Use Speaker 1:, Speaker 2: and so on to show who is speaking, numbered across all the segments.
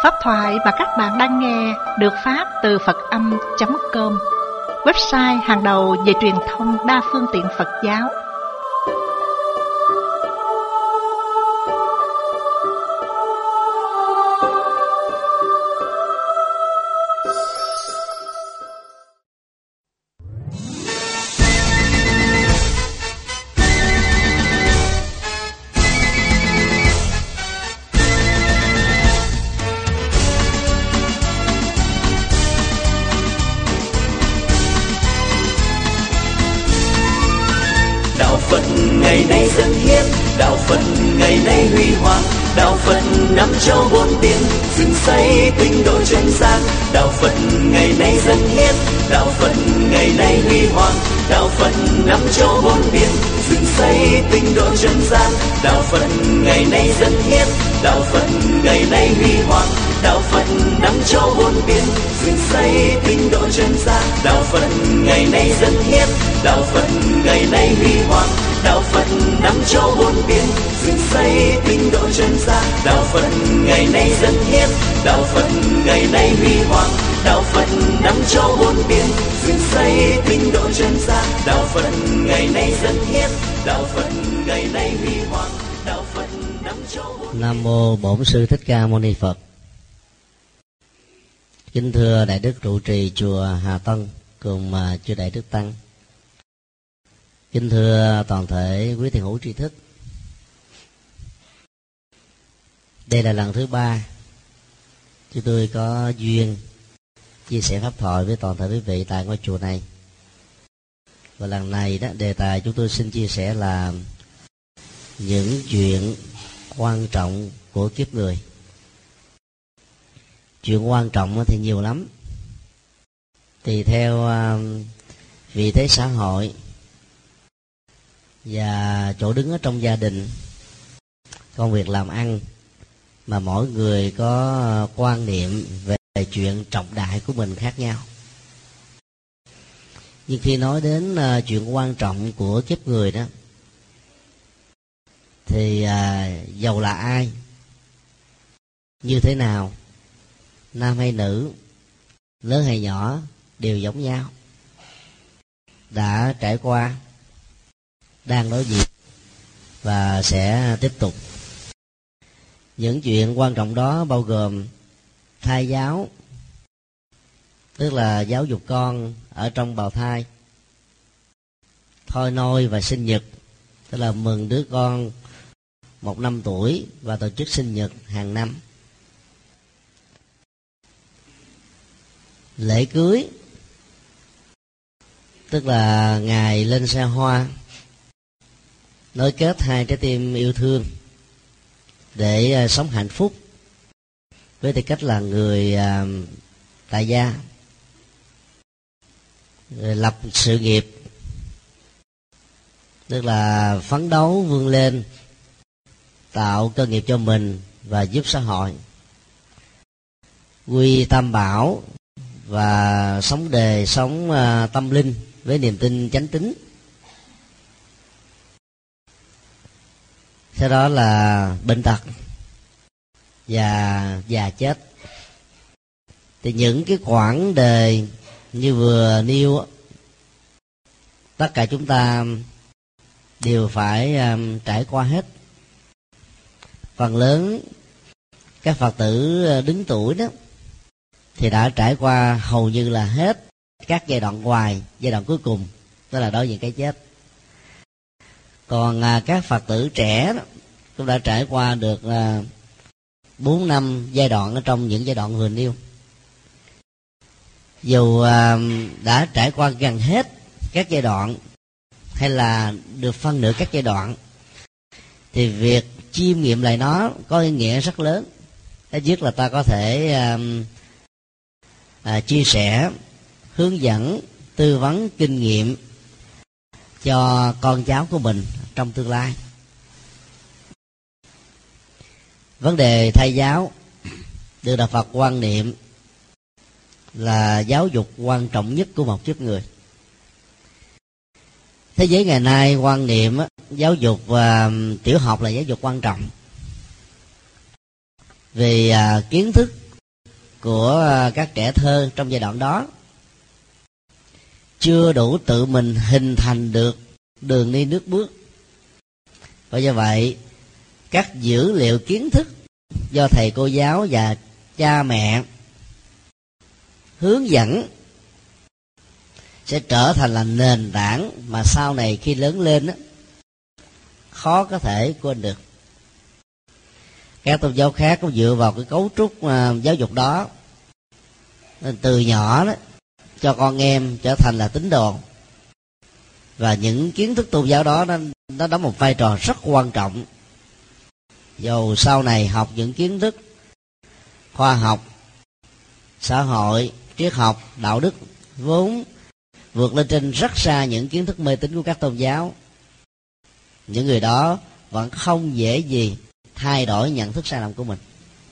Speaker 1: Pháp thoại mà các bạn đang nghe được phát từ Phật-âm.com, website hàng đầu về truyền thông đa phương tiện Phật giáo.
Speaker 2: Ngày nay dân hiến, đạo Phật ngày nay huy hoàng, đạo Phật năm châu bốn biển, dựng xây tinh độ chân gian. Đạo Phật ngày nay dân hiến, đạo Phật ngày nay huy hoàng, đạo Phật năm châu bốn biển, dựng xây tinh độ chân gian. Đạo Phật ngày nay dân hiến, đạo Phật ngày nay huy hoàng, đạo Phật năm châu bốn biển, dựng xây tinh độ chân gian. Đạo Phật ngày nay dân hiến, đạo Phật ngày nay huy hoàng, đạo Phật năm châu bốn biển, dựng xây tinh độ chân gian. Đạo Phật ngày nay dân hiến, đạo Phật ngày nay huy hoàng, đạo Phật năm châu bốn biển, dựng xây tinh độ chân gian. Đạo Phật ngày nay dân hiến, đạo Phật ngày nay huy hoàng, đạo Phật năm châu bốn biển.
Speaker 3: Nam mô Bổn Sư Thích Ca Mâu Ni Phật. Kính thưa Đại Đức trụ trì chùa Hà Tân cùng chư Đại Đức Tăng. Kính thưa toàn thể quý thiền hữu tri thức. Đây là lần thứ 3 chúng tôi có duyên chia sẻ pháp thoại với toàn thể quý vị tại ngôi chùa này. Và lần này đó, đề tài chúng tôi xin chia sẻ là những chuyện quan trọng của kiếp người. Chuyện quan trọng thì nhiều lắm, tùy theo vị thế xã hội và chỗ đứng ở trong gia đình, công việc làm ăn, mà mỗi người có quan niệm về chuyện trọng đại của mình khác nhau. Nhưng khi nói đến chuyện quan trọng của kiếp người đó, thì dầu là ai, như thế nào, nam hay nữ, lớn hay nhỏ, đều giống nhau. Đã trải qua, đang đối diện và sẽ tiếp tục. Những chuyện quan trọng đó bao gồm thai giáo, tức là giáo dục con ở trong bào thai, thôi nôi và sinh nhật, tức là mừng đứa con 1 năm tuổi và tổ chức sinh nhật hàng năm, lễ cưới, tức là ngày lên xe hoa, nối kết hai trái tim yêu thương để sống hạnh phúc với tư cách là người tại gia, người lập sự nghiệp, tức là phấn đấu vươn lên, tạo cơ nghiệp cho mình và giúp xã hội, quy tam bảo và sống đời sống tâm linh với niềm tin chánh tín. Sau đó là bệnh tật và già chết. Thì những cái quãng đời như vừa nêu, tất cả chúng ta đều phải trải qua hết. Phần lớn các Phật tử đứng tuổi đó thì đã trải qua hầu như là hết các giai đoạn ngoài, giai đoạn cuối cùng, đó là đối diện cái chết. Còn các Phật tử trẻ đó, cũng đã trải qua được 4 năm giai đoạn ở trong những giai đoạn vừa nêu. Dù đã trải qua gần hết các giai đoạn hay là được phân nửa các giai đoạn, thì việc chiêm nghiệm lại nó có ý nghĩa rất lớn. Thứ nhất là ta có thể chia sẻ, hướng dẫn, tư vấn kinh nghiệm cho con cháu của mình trong tương lai. Vấn đề thai giáo được Đạo Phật quan niệm là giáo dục quan trọng nhất của một kiếp người. Thế giới ngày nay quan niệm giáo dục tiểu học là giáo dục quan trọng, vì kiến thức của các trẻ thơ trong giai đoạn đó chưa đủ tự mình hình thành được đường đi nước bước. Và do vậy, các dữ liệu kiến thức do thầy cô giáo và cha mẹ hướng dẫn sẽ trở thành là nền tảng mà sau này khi lớn lên khó có thể quên được. Các tôn giáo khác cũng dựa vào cái cấu trúc giáo dục đó, nên từ nhỏ đó cho con em trở thành là tín đồ, và những kiến thức tôn giáo đó nó đóng một vai trò rất quan trọng. Dầu sau này học những kiến thức khoa học, xã hội, triết học, đạo đức vốn vượt lên trên rất xa những kiến thức mê tín của các tôn giáo, những người đó vẫn không dễ gì thay đổi nhận thức sai lầm của mình.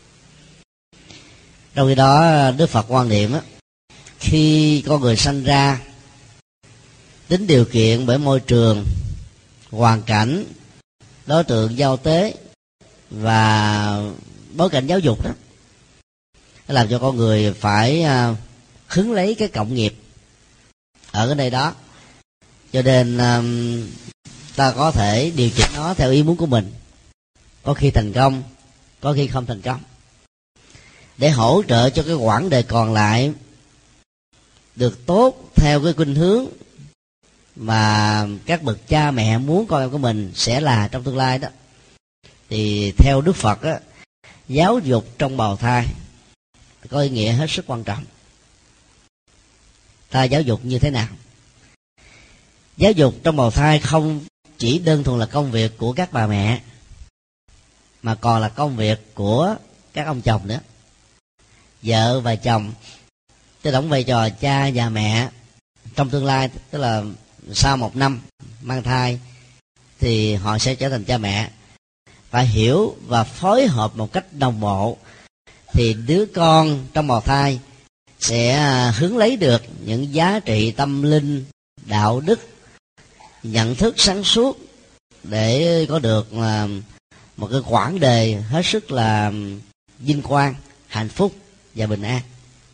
Speaker 3: Trong khi đó, Đức Phật quan niệm khi con người sanh ra, tính điều kiện bởi môi trường, hoàn cảnh, đối tượng giao tế và bối cảnh giáo dục đó, nó làm cho con người phải hứng lấy cái cộng nghiệp ở cái nơi đó. Cho nên ta có thể điều chỉnh nó theo ý muốn của mình, có khi thành công, có khi không thành công, để hỗ trợ cho cái quãng đời còn lại được tốt theo cái khuynh hướng mà các bậc cha mẹ muốn con em của mình sẽ là trong tương lai đó. Thì theo Đức Phật á, giáo dục trong bào thai có ý nghĩa hết sức quan trọng. Ta giáo dục như thế nào? Giáo dục trong bào thai không chỉ đơn thuần là công việc của các bà mẹ, mà còn là công việc của các ông chồng nữa. Vợ và chồng sẽ đóng vai trò cha và mẹ trong tương lai, tức là sau 1 năm mang thai thì họ sẽ trở thành cha mẹ. Phải hiểu và phối hợp một cách đồng bộ thì đứa con trong bào thai sẽ hướng lấy được những giá trị tâm linh, đạo đức, nhận thức sáng suốt để có được một cái quãng đời hết sức là vinh quang, hạnh phúc và bình an.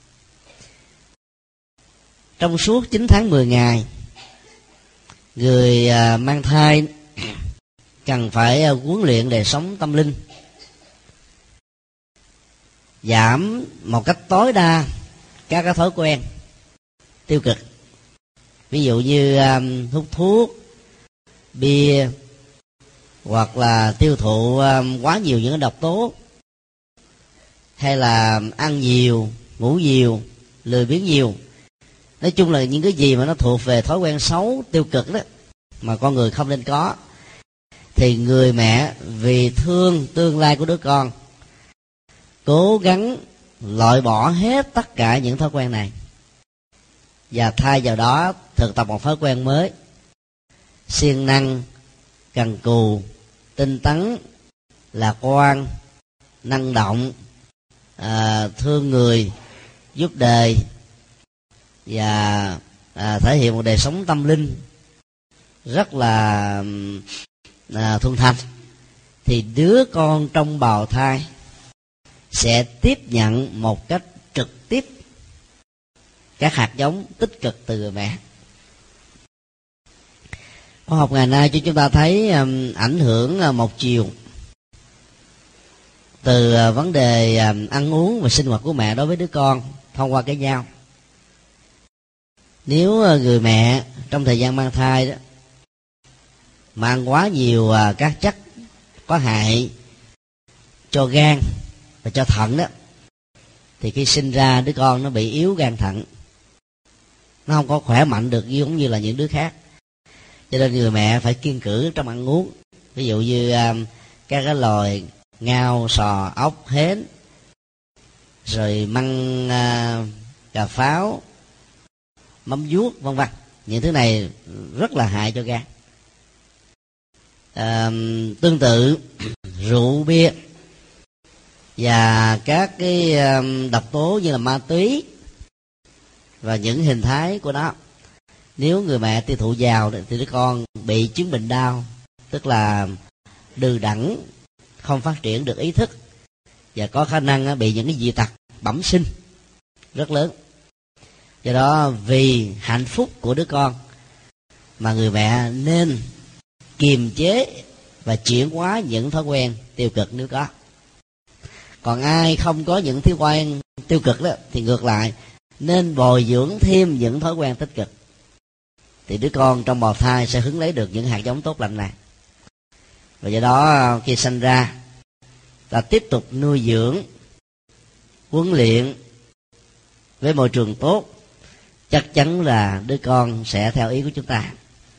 Speaker 3: Trong suốt 9 tháng 10 ngày, người mang thai cần phải huấn luyện đời sống tâm linh, giảm một cách tối đa các cái thói quen tiêu cực, ví dụ như hút thuốc, bia, hoặc là tiêu thụ quá nhiều những độc tố, hay là ăn nhiều, ngủ nhiều, lười biếng nhiều. Nói chung là những cái gì mà nó thuộc về thói quen xấu, tiêu cực đó, mà con người không nên có, thì người mẹ vì thương tương lai của đứa con cố gắng loại bỏ hết tất cả những thói quen này, và thay vào đó thực tập một thói quen mới: siêng năng, cần cù, tinh tấn, lạc quan, năng động, thương người, giúp đời, và thể hiện một đời sống tâm linh rất là thuần thành. Thì đứa con trong bào thai sẽ tiếp nhận một cách trực tiếp các hạt giống tích cực từ người mẹ. Khoa học ngày nay cho chúng ta thấy ảnh hưởng một chiều từ vấn đề ăn uống và sinh hoạt của mẹ đối với đứa con thông qua cái nhau. Nếu người mẹ trong thời gian mang thai đó mà ăn quá nhiều các chất có hại cho gan và cho thận đó, thì khi sinh ra đứa con nó bị yếu gan thận, nó không có khỏe mạnh được giống như là những đứa khác. Cho nên người mẹ phải kiêng cữ trong ăn uống. Ví dụ như các cái loài ngao, sò, ốc, hến, rồi măng, cà pháo, mắm vuốt, vân vân. Những thứ này rất là hại cho gan. Tương tự rượu, bia và các cái độc tố như là ma túy và những hình thái của nó, nếu người mẹ tiêu thụ vào thì đứa con bị chứng bệnh đau, tức là đừ đẫn, không phát triển được ý thức, và có khả năng bị những cái dị tật bẩm sinh rất lớn. Do đó vì hạnh phúc của đứa con mà người mẹ nên kiềm chế và chuyển hóa những thói quen tiêu cực nếu có. Còn ai không có những thói quen tiêu cực đó thì ngược lại nên bồi dưỡng thêm những thói quen tích cực, thì đứa con trong bào thai sẽ hứng lấy được những hạt giống tốt lành này. Và do đó khi sanh ra, ta tiếp tục nuôi dưỡng, huấn luyện với môi trường tốt, chắc chắn là đứa con sẽ theo ý của chúng ta.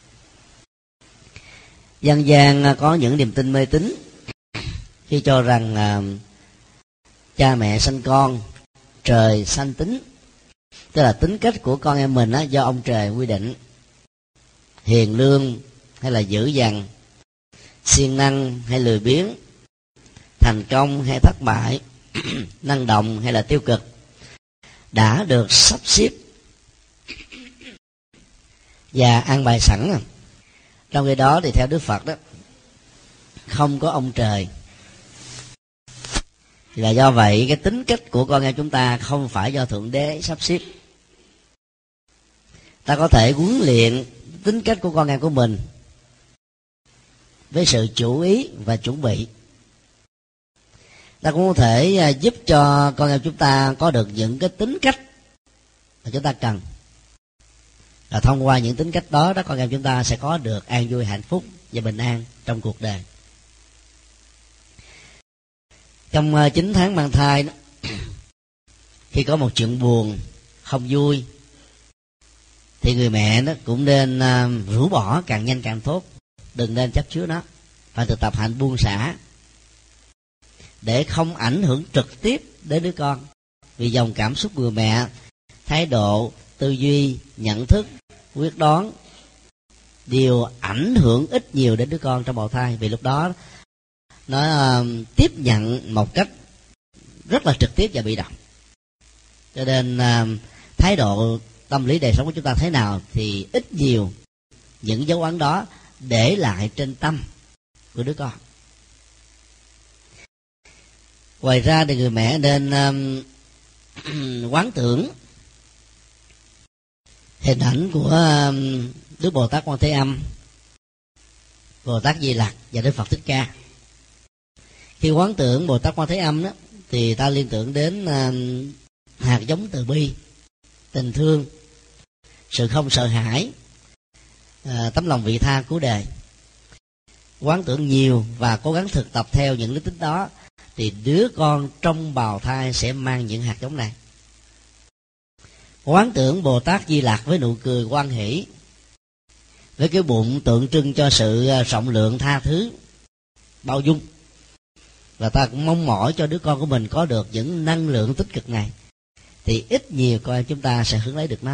Speaker 3: Dân gian có những niềm tin mê tín khi cho rằng cha mẹ sanh con trời sanh tính, tức là tính cách của con em mình do ông trời quy định, hiền lương hay là dữ dằn, siêng năng hay lười biếng, thành công hay thất bại, năng động hay là tiêu cực, đã được sắp xếp và an bài sẵn. Trong khi đó thì theo Đức Phật đó, không có ông trời. Là do vậy cái tính cách của con em chúng ta không phải do Thượng Đế sắp xếp. Ta có thể huấn luyện tính cách của con em của mình với sự chú ý và chuẩn bị. Ta cũng có thể giúp cho con em chúng ta có được những cái tính cách mà chúng ta cần. Và thông qua những tính cách đó, con em chúng ta sẽ có được an vui, hạnh phúc và bình an trong cuộc đời. Trong 9 tháng mang thai đó, khi có một chuyện buồn, không vui, thì người mẹ đó cũng nên rũ bỏ càng nhanh càng tốt, đừng nên chấp chứa nó, phải thực tập hạnh buông xả để không ảnh hưởng trực tiếp đến đứa con. Vì dòng cảm xúc người mẹ, thái độ, tư duy, nhận thức, quyết đoán đều ảnh hưởng ít nhiều đến đứa con trong bào thai. Vì lúc đó nó tiếp nhận một cách rất là trực tiếp và bị động. Cho nên thái độ tâm lý đời sống của chúng ta thế nào thì ít nhiều những dấu ấn đó để lại trên tâm của đứa con. Ngoài ra thì người mẹ nên quán tưởng hình ảnh của Đức Bồ Tát Quan Thế Âm, Bồ Tát Di Lặc và Đức Phật Thích Ca. Khi quán tưởng Bồ Tát Quan Thế Âm đó, thì ta liên tưởng đến hạt giống từ bi, tình thương, sự không sợ hãi, tấm lòng vị tha cứu đời. Quán tưởng nhiều và cố gắng thực tập theo những lý tính đó, thì đứa con trong bào thai sẽ mang những hạt giống này. Quán tưởng Bồ Tát Di Lặc với nụ cười hoan hỷ, với cái bụng tượng trưng cho sự rộng lượng, tha thứ, bao dung. Và ta cũng mong mỏi cho đứa con của mình có được những năng lượng tích cực này, thì ít nhiều con em chúng ta sẽ hướng lấy được nó.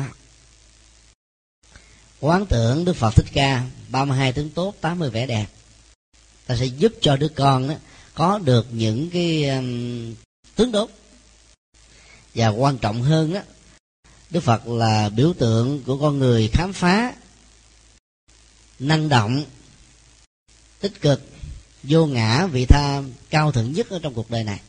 Speaker 3: Quán tưởng Đức Phật Thích Ca, 32 tướng tốt, 80 vẻ đẹp, ta sẽ giúp cho đứa con đó có được những cái tướng tốt. Và quan trọng hơn đó, Đức Phật là biểu tượng của con người khám phá, năng động, tích cực, vô ngã, vị tha cao thượng nhất ở trong cuộc đời này.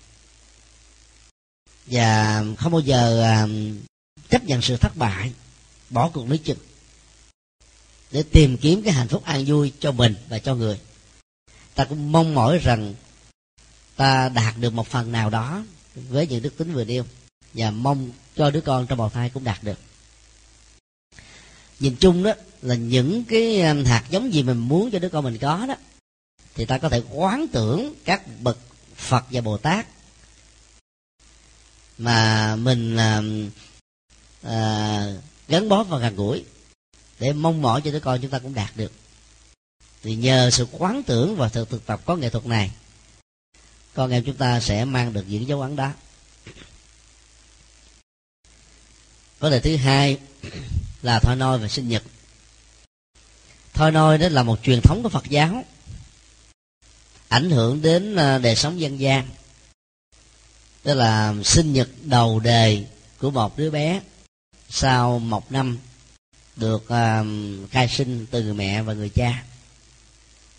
Speaker 3: Và không bao giờ chấp nhận sự thất bại, bỏ cuộc lấy chừng, để tìm kiếm cái hạnh phúc an vui cho mình và cho người. Ta cũng mong mỏi rằng ta đạt được một phần nào đó với những đức tính vừa nêu, và mong cho đứa con trong bào thai cũng đạt được. Nhìn chung đó là những cái hạt giống gì mình muốn cho đứa con mình có đó, thì ta có thể quán tưởng các bậc Phật và Bồ Tát mà mình gắn bó và gần gũi, để mong mỏi cho đứa con chúng ta cũng đạt được. Thì nhờ sự quán tưởng và thực tập có nghệ thuật này, con em chúng ta sẽ mang được những dấu ấn đó. Vấn đề thứ hai là thôi nôi và sinh nhật. Thôi nôi đó là một truyền thống của Phật giáo, ảnh hưởng đến đời sống dân gian. Tức là sinh nhật đầu đời của một đứa bé sau 1 năm được khai sinh từ người mẹ và người cha.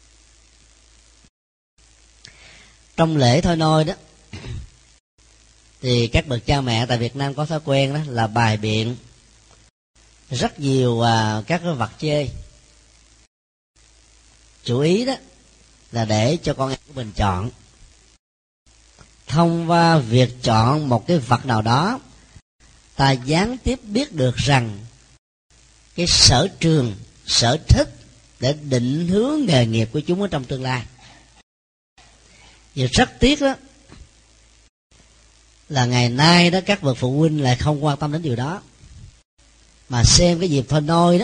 Speaker 3: Trong lễ thôi nôi đó, thì các bậc cha mẹ tại Việt Nam có thói quen đó là bày biện rất nhiều các cái vật chơi, chủ ý đó là để cho con em của mình chọn. Thông qua việc chọn một cái vật nào đó, ta gián tiếp biết được rằng cái sở trường, sở thích để định hướng nghề nghiệp của chúng ở trong tương lai. Và rất tiếc đó là ngày nay đó các bậc phụ huynh lại không quan tâm đến điều đó, mà xem cái dịp thôi nôi đó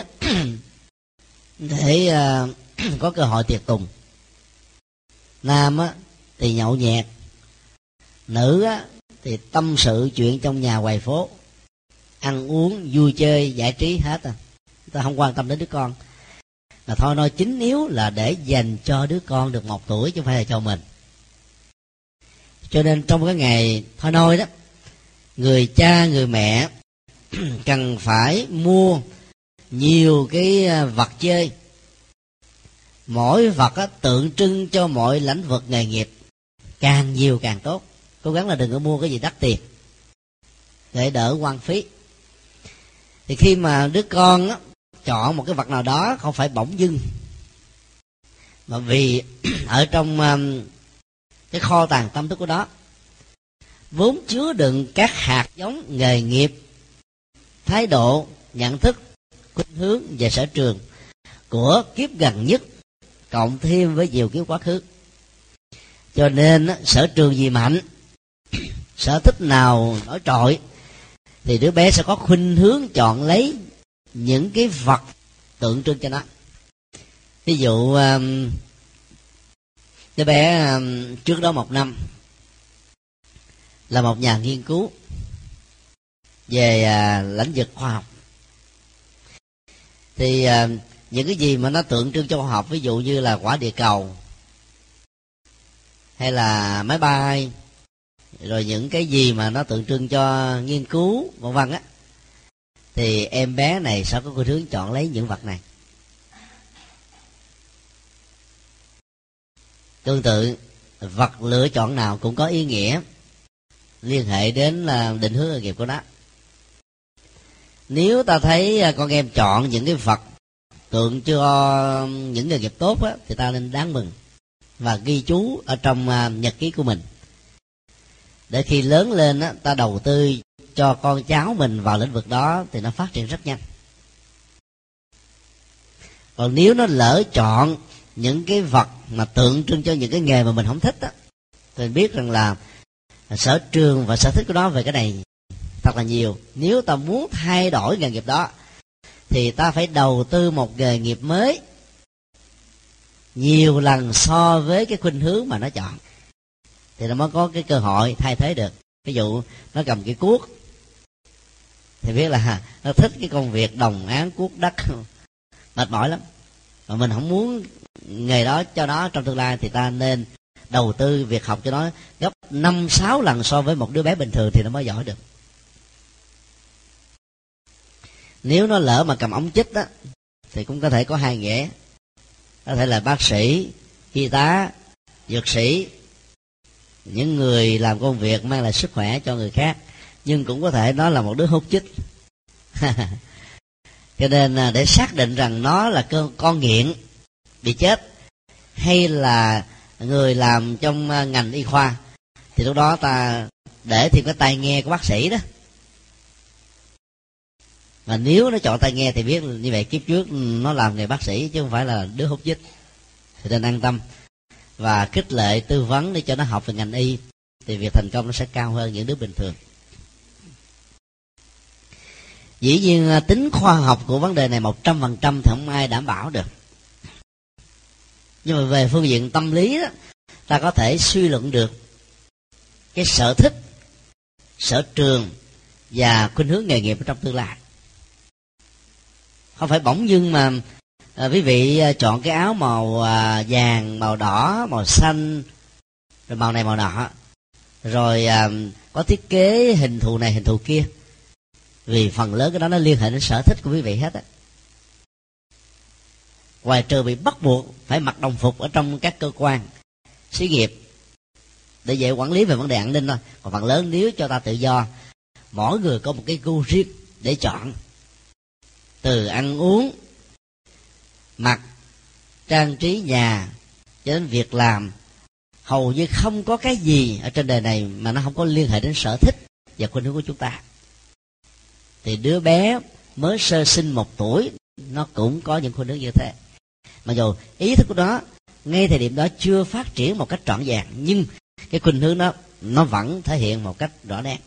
Speaker 3: để có cơ hội tiệc tùng. Nam á thì nhậu nhẹt, nữ á thì tâm sự chuyện trong nhà ngoài phố, ăn uống vui chơi giải trí hết à. Ta không quan tâm đến đứa con, mà thôi nói chính yếu là để dành cho đứa con được 1 tuổi chứ không phải là cho mình. Cho nên trong cái ngày thôi nôi đó, người cha người mẹ cần phải mua nhiều cái vật chơi, mỗi vật á, tượng trưng cho mọi lĩnh vực nghề nghiệp, càng nhiều càng tốt. Cố gắng là đừng có mua cái gì đắt tiền để đỡ hoang phí. Thì khi mà đứa con á, chọn một cái vật nào đó không phải bỗng dưng, mà vì ở trong cái kho tàng tâm thức của đó vốn chứa đựng các hạt giống nghề nghiệp, thái độ, nhận thức, khuynh hướng và sở trường của kiếp gần nhất, cộng thêm với nhiều kiếp quá khứ. Cho nên sở trường gì mạnh, sở thích nào nổi trội, thì đứa bé sẽ có khuynh hướng chọn lấy những cái vật tượng trưng cho nó. Ví dụ đứa bé trước đó 1 năm là một nhà nghiên cứu về lĩnh vực khoa học, thì những cái gì mà nó tượng trưng cho khoa học, ví dụ như là quả địa cầu hay là máy bay, rồi những cái gì mà nó tượng trưng cho nghiên cứu vân vân á, thì em bé này sẽ có khuynh hướng chọn lấy những vật này. Tương tự, vật lựa chọn nào cũng có ý nghĩa liên hệ đến là định hướng nghề nghiệp của nó. Nếu ta thấy con em chọn những cái vật tượng cho những nghề nghiệp tốt á, thì ta nên đáng mừng và ghi chú ở trong nhật ký của mình, để khi lớn lên á, ta đầu tư cho con cháu mình vào lĩnh vực đó thì nó phát triển rất nhanh. Còn nếu nó lỡ chọn những cái vật mà tượng trưng cho những cái nghề mà mình không thích á, thì mình biết rằng là sở trường và sở thích của nó về cái này thật là nhiều. Nếu ta muốn thay đổi nghề nghiệp đó thì ta phải đầu tư một nghề nghiệp mới nhiều lần so với cái khuynh hướng mà nó chọn, thì nó mới có cái cơ hội thay thế được. Ví dụ nó cầm cái cuốc thì biết là nó thích cái công việc đồng áng cuốc đất, mệt mỏi lắm, mà mình không muốn nghề đó cho nó trong tương lai, thì ta nên đầu tư việc học cho nó gấp 5-6 lần so với một đứa bé bình thường thì nó mới giỏi được. Nếu nó lỡ mà cầm ống chích á, thì cũng có thể có 2 nghĩa. Có thể là bác sĩ, y tá, dược sĩ, những người làm công việc mang lại sức khỏe cho người khác, nhưng cũng có thể nó là một đứa hút chích. Cho nên để xác định rằng nó là con nghiện bị chết hay là người làm trong ngành y khoa, thì lúc đó ta để thêm cái tai nghe của bác sĩ đó. Mà nếu nó chọn tai nghe thì biết như vậy kiếp trước nó làm nghề bác sĩ chứ không phải là đứa hút chích, thì nên an tâm và khích lệ tư vấn để cho nó học về ngành y, thì việc thành công nó sẽ cao hơn những đứa bình thường. Dĩ nhiên tính khoa học của vấn đề này 100% thì không ai đảm bảo được, nhưng mà về phương diện tâm lý đó, ta có thể suy luận được cái sở thích, sở trường và khuynh hướng nghề nghiệp trong tương lai. Không phải bỗng dưng mà quý vị chọn cái áo màu vàng, màu đỏ, màu xanh, rồi màu này màu nọ, rồi có thiết kế hình thù này hình thù kia, vì phần lớn cái đó nó liên hệ đến sở thích của quý vị hết á. Ngoài trừ bị bắt buộc phải mặc đồng phục ở trong các cơ quan xí nghiệp, để dễ quản lý về vấn đề an ninh thôi. Còn phần lớn nếu cho ta tự do, mỗi người có một cái gu riêng để chọn, từ ăn uống, mặc, trang trí nhà cho đến việc làm, hầu như không có cái gì ở trên đời này mà nó không có liên hệ đến sở thích và khuynh hướng của chúng ta. Thì đứa bé mới sơ sinh 1 tuổi nó cũng có những khuynh hướng như thế. Mặc dù ý thức của nó ngay thời điểm đó chưa phát triển một cách trọn vẹn, nhưng cái khuynh hướng đó nó vẫn thể hiện một cách rõ nét.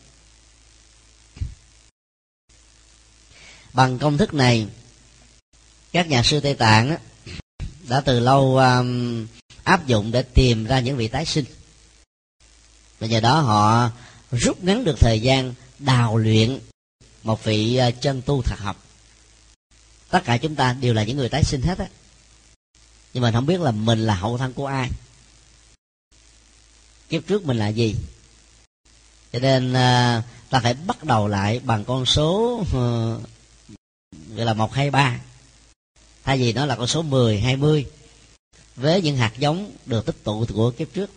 Speaker 3: Bằng công thức này, các nhà sư Tây Tạng đã từ lâu áp dụng để tìm ra những vị tái sinh, và nhờ đó họ rút ngắn được thời gian đào luyện một vị chân tu thật học. Tất cả chúng ta đều là những người tái sinh hết á, nhưng mà không biết là mình là hậu thân của ai, kiếp trước mình là gì. Cho nên ta phải bắt đầu lại bằng con số gọi là 1, 2, 3, thay vì nó là con số 10, 20 với những hạt giống được tích tụ của kiếp trước.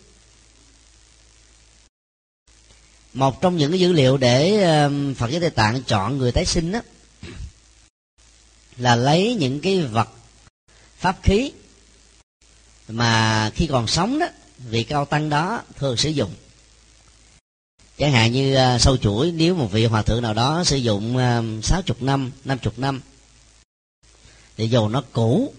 Speaker 3: Một trong những cái dữ liệu để Phật giáo Tây Tạng chọn người tái sinh đó là lấy những cái vật pháp khí mà khi còn sống đó vị cao tăng đó thường sử dụng. Chẳng hạn như sâu chuỗi, nếu một vị hòa thượng nào đó sử dụng 60 năm, 50 năm, thì dù nó cũ,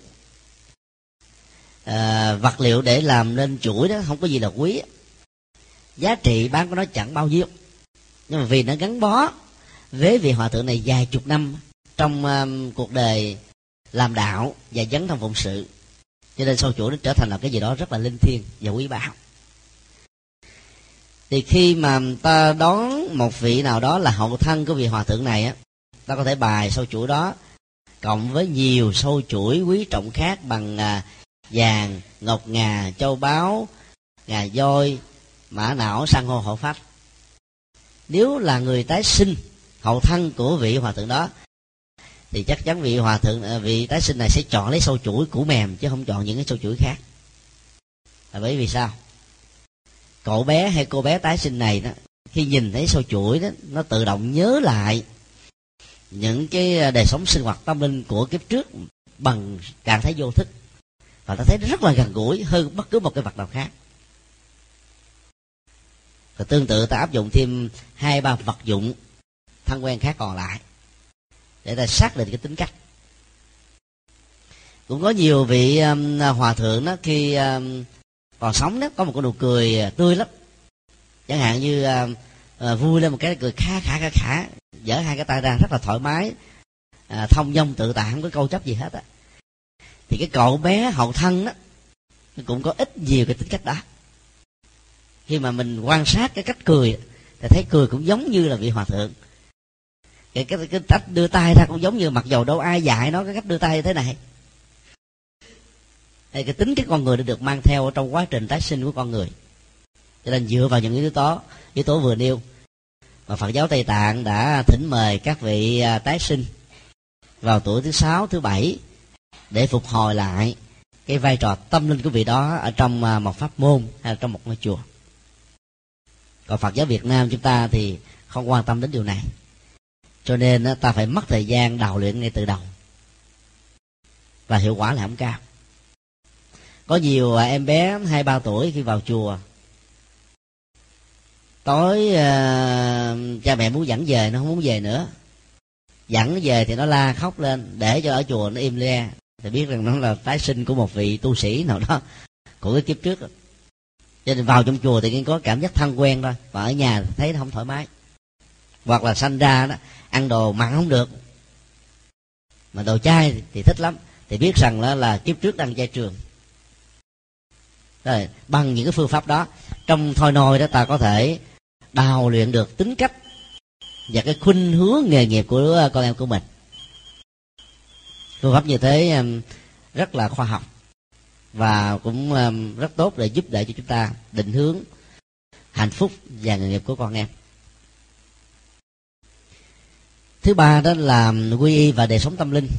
Speaker 3: vật liệu để làm nên chuỗi đó không có gì là quý, giá trị bán của nó chẳng bao nhiêu, nhưng mà vì nó gắn bó với vị hòa thượng này vài chục năm trong cuộc đời làm đạo và dấn thân phụng sự, cho nên sâu chuỗi nó trở thành là cái gì đó rất là linh thiêng và quý báu. Thì khi mà ta đón một vị nào đó là hậu thân của vị hòa thượng này á, ta có thể bài sâu chuỗi đó cộng với nhiều sâu chuỗi quý trọng khác bằng vàng, ngọc ngà, châu báu, ngà voi, mã não, san hô, hộ phách. Nếu là người tái sinh hậu thân của vị hòa thượng đó thì chắc chắn vị tái sinh này sẽ chọn lấy sâu chuỗi củ mềm chứ không chọn những cái sâu chuỗi khác. Là bởi vì sao? Cậu bé hay cô bé tái sinh này đó, khi nhìn thấy sâu chuỗi đó, nó tự động nhớ lại những cái đời sống sinh hoạt tâm linh của kiếp trước bằng trạng thái vô thức, và ta thấy rất là gần gũi hơn bất cứ một cái vật nào khác. Và tương tự ta áp dụng thêm 2-3 vật dụng thân quen khác còn lại để ta xác định cái tính cách. Cũng có nhiều vị hòa thượng đó khi còn sống đó có một cái nụ cười tươi lắm, chẳng hạn như vui lên một cái cười khả, giở 2 cái tay ra rất là thoải mái, thông dong tự tại, không có câu chấp gì hết á. Thì cái cậu bé hậu thân đó cũng có ít nhiều cái tính cách đó. Khi mà mình quan sát cái cách cười thì thấy cười cũng giống như là vị hòa thượng. Cái cách đưa tay ra cũng giống như, mặc dầu đâu ai dạy nó cái cách đưa tay như thế này. Thì cái tính cái con người đã được mang theo trong quá trình tái sinh của con người. Cho nên dựa vào những yếu tố vừa nêu mà Phật giáo Tây Tạng đã thỉnh mời các vị tái sinh vào tuổi thứ 6, thứ 7 để phục hồi lại cái vai trò tâm linh của vị đó ở trong một pháp môn hay là trong một ngôi chùa. Còn Phật giáo Việt Nam chúng ta thì không quan tâm đến điều này, cho nên ta phải mất thời gian đào luyện ngay từ đầu, và hiệu quả là không cao. Có nhiều em bé 2-3 tuổi khi vào chùa, tối cha mẹ muốn dẫn về nó không muốn về nữa, dẫn về thì nó la khóc lên, để cho ở chùa nó im le, thì biết rằng nó là tái sinh của một vị tu sĩ nào đó của cái kiếp trước. Cho nên vào trong chùa thì có cảm giác thân quen thôi, và ở nhà thấy nó không thoải mái. Hoặc là sanh ra đó ăn đồ mặn không được, mà đồ chay thì thích lắm, thì biết rằng là kiếp trước đang chay trường. Rồi bằng những cái phương pháp đó, trong thôi nôi đó ta có thể đào luyện được tính cách và cái khuynh hướng nghề nghiệp của con em của mình. Phương pháp như thế rất là khoa học và cũng rất tốt để giúp đỡ cho chúng ta định hướng hạnh phúc và nghề nghiệp của con em. Thứ ba đó là quy y và đời sống tâm linh.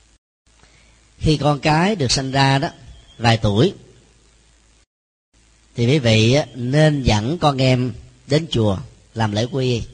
Speaker 3: Khi con cái được sinh ra đó vài tuổi thì quý vị nên dẫn con em đến chùa làm lễ quy y.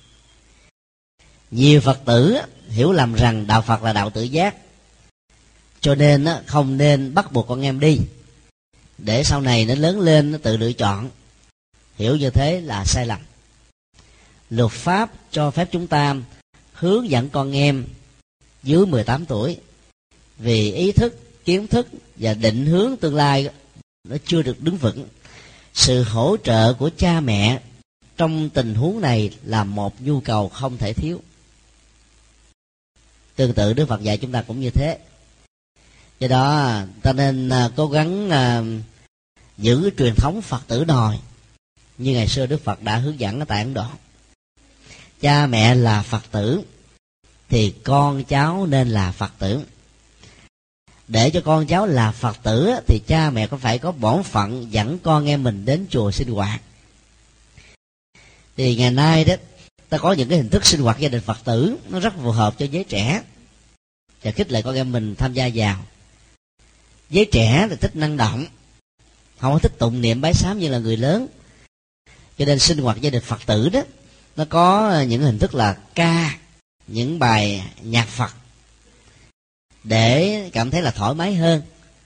Speaker 3: Nhiều Phật tử hiểu lầm rằng đạo Phật là đạo tự giác, cho nên không nên bắt buộc con em đi, để sau này nó lớn lên nó tự lựa chọn. Hiểu như thế là sai lầm. Luật pháp cho phép chúng ta hướng dẫn con em dưới 18 tuổi, vì ý thức, kiến thức và định hướng tương lai nó chưa được đứng vững. Sự hỗ trợ của cha mẹ trong tình huống này là một nhu cầu không thể thiếu. Tương tự Đức Phật dạy chúng ta cũng như thế. Do đó ta nên cố gắng giữ truyền thống Phật tử nòi như ngày xưa Đức Phật đã hướng dẫn ở tại Ấn Độ. Cha mẹ là Phật tử thì con cháu nên là Phật tử. Để cho con cháu là Phật tử thì cha mẹ có phải có bổn phận dẫn con em mình đến chùa sinh hoạt. Thì ngày nay đó ta có những cái hình thức sinh hoạt gia đình Phật tử nó rất phù hợp cho giới trẻ và khích lệ con em mình tham gia vào. Giới trẻ thì thích năng động, không có thích tụng niệm bái sám như là người lớn, cho nên sinh hoạt gia đình Phật tử đó nó có những hình thức là ca những bài nhạc Phật để cảm thấy là thoải mái hơn,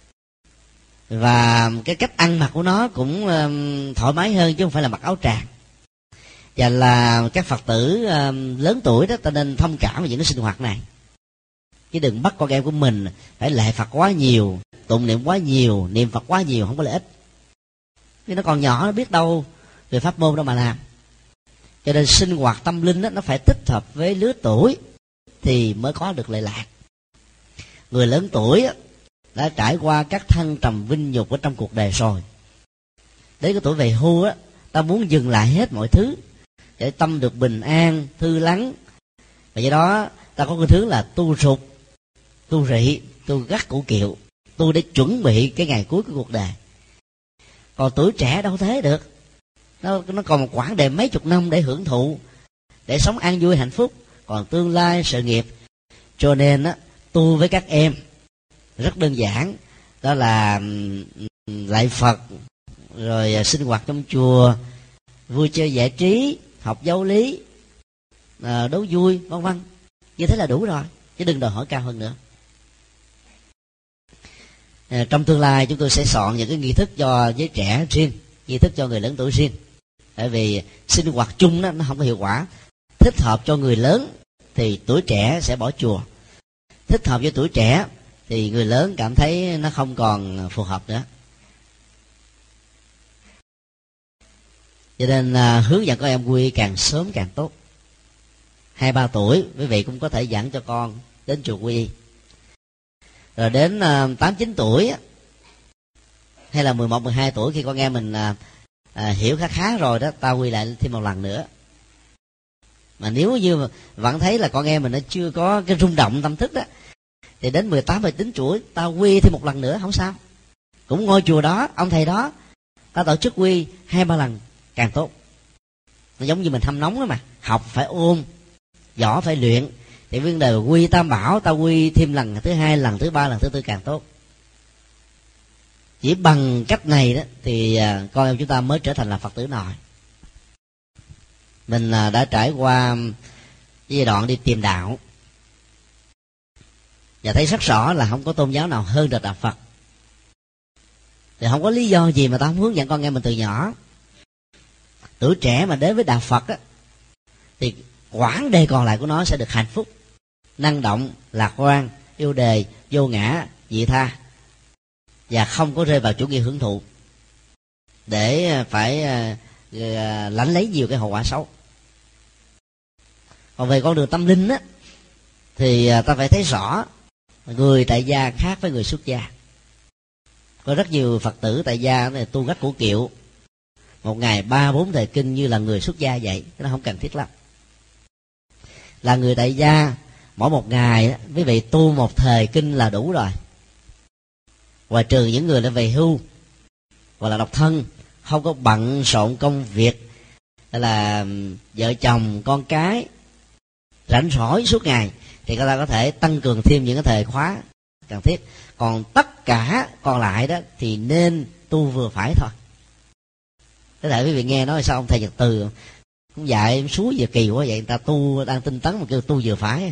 Speaker 3: và cái cách ăn mặc của nó cũng thoải mái hơn chứ không phải là mặc áo tràng. Và là các Phật tử lớn tuổi đó, ta nên thông cảm về những cái sinh hoạt này, chứ đừng bắt con em của mình phải lạy Phật quá nhiều, tụng niệm quá nhiều, niệm Phật quá nhiều, không có lợi ích. Vì nó còn nhỏ, nó biết đâu về pháp môn đâu mà làm. Cho nên sinh hoạt tâm linh đó, nó phải thích hợp với lứa tuổi thì mới có được lệ lạc. Người lớn tuổi đã trải qua các thăng trầm vinh nhục ở trong cuộc đời rồi, đến cái tuổi về hưu á, ta muốn dừng lại hết mọi thứ để tâm được bình an, thư lắng. Và do đó ta có cái thứ là tu sụt, tu rị, tu gắt củ kiệu, tu để chuẩn bị cái ngày cuối của cuộc đời. Còn tuổi trẻ đâu thế được, nó còn một quãng đời mấy chục năm để hưởng thụ, để sống an vui hạnh phúc, còn tương lai sự nghiệp. Cho nên á, tu với các em rất đơn giản, đó là lạy Phật, rồi sinh hoạt trong chùa, vui chơi giải trí, học giáo lý, đố vui, vân vân. Như thế là đủ rồi, chứ đừng đòi hỏi cao hơn nữa. Trong tương lai chúng tôi sẽ soạn những cái nghi thức cho giới trẻ riêng, nghi thức cho người lớn tuổi riêng. Bởi vì sinh hoạt chung đó, nó không có hiệu quả. Thích hợp cho người lớn thì tuổi trẻ sẽ bỏ chùa, thích hợp với tuổi trẻ thì người lớn cảm thấy nó không còn phù hợp nữa. Cho nên hướng dẫn con em quy càng sớm càng tốt. 2-3 tuổi quý vị cũng có thể dẫn cho con đến chùa quy. Rồi đến 8-9 tuổi hay là 11-12 tuổi, khi con em mình hiểu khá rồi đó, ta quy lại thêm một lần nữa. Mà nếu như vẫn thấy là con em mình nó chưa có cái rung động tâm thức đó, thì đến 18-19 tuổi ta quy thêm một lần nữa, không sao. Cũng ngôi chùa đó, ông thầy đó, ta tổ chức quy 2-3 lần càng tốt. Nó giống như mình hâm nóng đó mà, học phải ôn, võ phải luyện. Thì vấn đề quy tam bảo ta quy thêm lần thứ 2, lần thứ 3, lần thứ 4 càng tốt. Chỉ bằng cách này đó thì con em chúng ta mới trở thành là Phật tử nòi. Mình đã trải qua giai đoạn đi tìm đạo và thấy rất rõ là không có tôn giáo nào hơn được đạo Phật. Thì không có lý do gì mà ta không hướng dẫn con em mình từ nhỏ. Tuổi trẻ mà đến với đạo Phật á, thì quãng đời còn lại của nó sẽ được hạnh phúc, năng động, lạc quan, yêu đề, vô ngã, vị tha, và không có rơi vào chủ nghĩa hưởng thụ để phải lãnh lấy nhiều cái hậu quả xấu. Còn về con đường tâm linh á, thì ta phải thấy rõ người tại gia khác với người xuất gia. Có rất nhiều Phật tử tại gia này tu gắt củ kiệu, một ngày 3-4 thời kinh như là người xuất gia vậy, nó không cần thiết lắm. Là người tại gia, mỗi một ngày quý vị tu một thời kinh là đủ rồi. Ngoài trừ những người đã về hưu hoặc là độc thân, không có bận rộn công việc, hay là vợ chồng con cái rảnh rỗi suốt ngày, thì người ta có thể tăng cường thêm những cái thời khóa cần thiết. Còn tất cả còn lại đó thì nên tu vừa phải thôi. Thế tại quý vị nghe nói sao ông thầy Nhật Từ cũng dạy suối vừa kỳ quá vậy, người ta tu đang tinh tấn mà kêu tu vừa phải.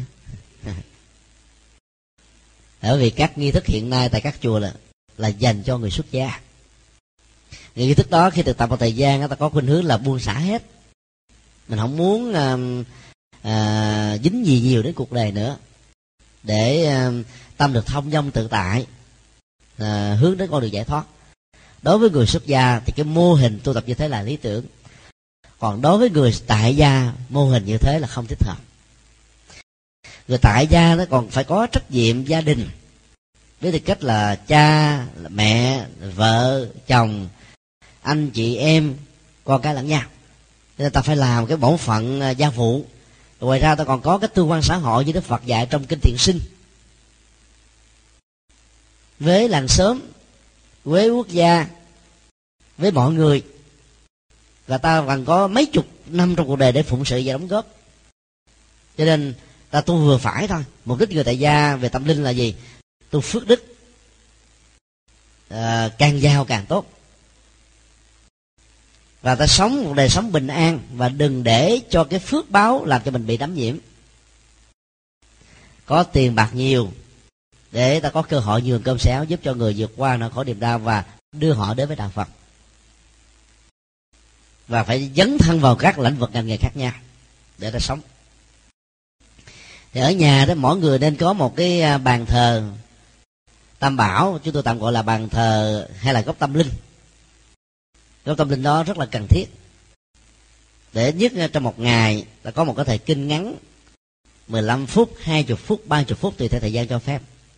Speaker 3: Bởi vì các nghi thức hiện nay tại các chùa là dành cho người xuất gia. Những nghi thức đó khi thực tập một thời gian, ta có khuynh hướng là buông xả hết. Mình không muốn dính gì nhiều đến cuộc đời nữa, để tâm được thông dong tự tại, hướng đến con đường giải thoát. Đối với người xuất gia thì cái mô hình tu tập như thế là lý tưởng. Còn đối với người tại gia, mô hình như thế là không thích hợp. Người tại gia nó còn phải có trách nhiệm gia đình, với tư cách là cha, là mẹ, vợ, chồng, anh chị em, con cái lẫn nhau. Nên ta phải làm cái bổn phận gia phụ. Ngoài ra ta còn có cái tương quan xã hội như Đức Phật dạy trong kinh Thiện Sinh. Với làng xóm, với quốc gia, với mọi người. Và ta còn có mấy chục năm trong cuộc đời để phụng sự và đóng góp. Cho nên ta tu vừa phải thôi. Mục đích người tại gia về tâm linh là gì? Tu phước đức, càng giàu càng tốt. Và ta sống một đời sống bình an, và đừng để cho cái phước báo làm cho mình bị đắm nhiễm. Có tiền bạc nhiều để ta có cơ hội nhường cơm sáo, giúp cho người vượt qua nỗi khổ niềm đau và đưa họ đến với đạo Phật. Và phải dấn thân vào các lĩnh vực ngành nghề khác nhau để ta sống. Thì ở nhà đó mỗi người nên có một cái bàn thờ tam bảo, chúng tôi tạm gọi là bàn thờ hay là góc tâm linh. Góc tâm linh đó rất là cần thiết, để nhất trong một ngày là có một cái thời kinh ngắn, 15 phút, 20 phút, 30 phút tùy theo thời gian cho phép,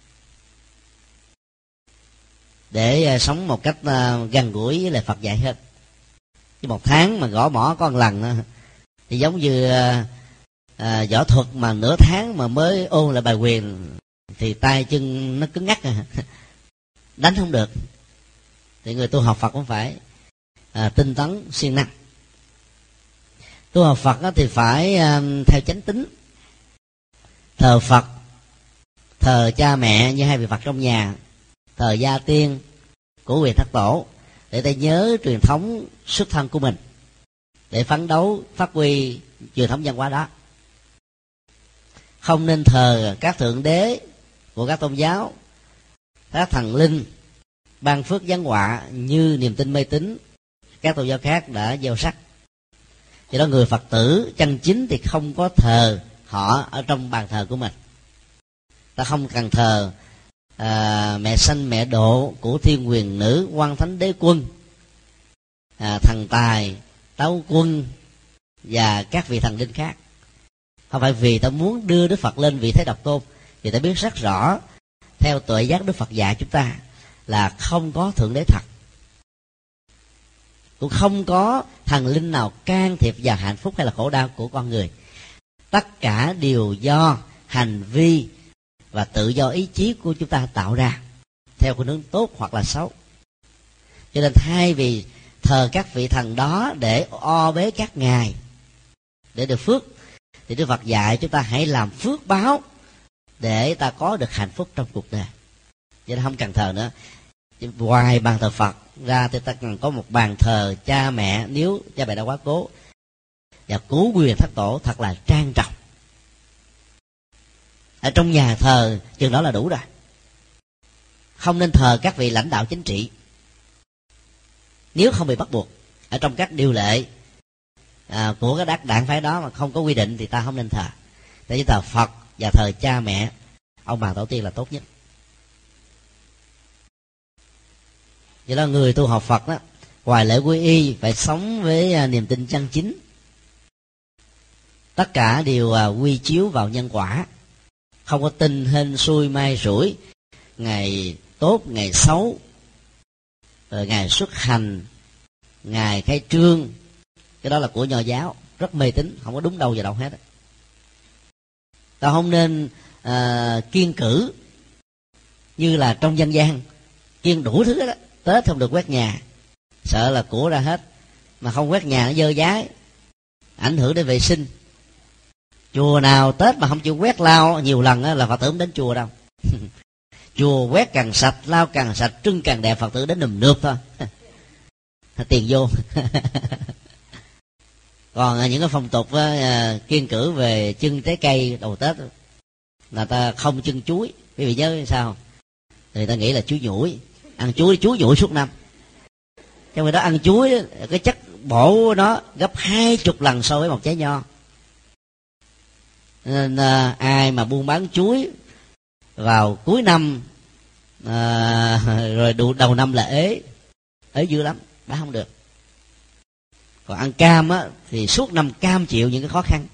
Speaker 3: để sống một cách gần gũi với lời Phật dạy hơn. Chứ một tháng mà gõ mõ có một lần thì giống như võ thuật mà nửa tháng mà mới ôn lại bài quyền thì tay chân nó cứng ngắc đánh không được. Thì người tu học Phật cũng phải tinh tấn siêng năng. Tu học Phật thì phải theo chánh tín, thờ Phật, thờ cha mẹ như hai vị Phật trong nhà, thờ gia tiên, của quyền thất tổ, để ta nhớ truyền thống xuất thân của mình, để phấn đấu phát huy truyền thống văn hóa đó. Không nên thờ các thượng đế của các tôn giáo, các thần linh, ban phước giáng họa như niềm tin mê tín các tôn giáo khác đã gieo sắc. Cho đó người Phật tử chân chính thì không có thờ họ ở trong bàn thờ của mình. Ta không cần thờ mẹ sanh mẹ độ của thiên quyền nữ, quan thánh đế quân, thần tài, tấu quân và các vị thần linh khác. Không phải vì ta muốn đưa Đức Phật lên vị thế độc tôn, vì ta biết rất rõ theo tuệ giác Đức Phật dạy chúng ta là không có thượng đế thật, cũng không có thần linh nào can thiệp vào hạnh phúc hay là khổ đau của con người. Tất cả đều do hành vi và tự do ý chí của chúng ta tạo ra, theo khuynh hướng tốt hoặc là xấu. Cho nên thay vì thờ các vị thần đó để o bế các ngài để được phước, thì Đức Phật dạy chúng ta hãy làm phước báo để ta có được hạnh phúc trong cuộc đời. Cho nên không cần thờ nữa. Ngoài bàn thờ Phật ra thì ta cần có một bàn thờ cha mẹ, nếu cha mẹ đã quá cố, và cúng quyền thất tổ thật là trang trọng. Ở trong nhà thờ chừng đó là đủ rồi. Không nên thờ các vị lãnh đạo chính trị nếu không bị bắt buộc. Ở trong các điều lệ của các đảng phái đó mà không có quy định thì ta không nên thờ. Để thờ Phật và thờ cha mẹ, ông bà tổ tiên là tốt nhất. Vậy đó, người tu học Phật đó, ngoài lễ quy y phải sống với niềm tin chân chính. Tất cả đều quy chiếu vào nhân quả, không có tin hên xui may rủi, ngày tốt ngày xấu, rồi ngày xuất hành, ngày khai trương. Cái đó là của Nho giáo, rất mê tín, không có đúng đâu vào đâu hết. Ta không nên kiêng cữ như là trong dân gian kiêng đủ thứ đó. Tết không được quét nhà, sợ là của ra hết, mà không quét nhà nó dơ dái, ảnh hưởng đến vệ sinh. Chùa nào Tết mà không chịu quét lau nhiều lần là Phật tử không đến chùa đâu. Chùa quét càng sạch, lau càng sạch, trưng càng đẹp, Phật tử đến nườm nượp thôi. tiền vô. Còn những cái phong tục kiêng cữ về chưng trái cây đầu Tết là ta không chưng chuối. Quý vị nhớ sao? Người ta nghĩ là chuối nhủi, ăn chuối nhủi suốt năm. Trong khi đó ăn chuối, cái chất bổ nó gấp 20 lần so với một trái nho. Nên ai mà buôn bán chuối vào cuối năm rồi đầu năm là ế dữ lắm, bán không được. Còn ăn cam á thì suốt năm cam chịu những cái khó khăn.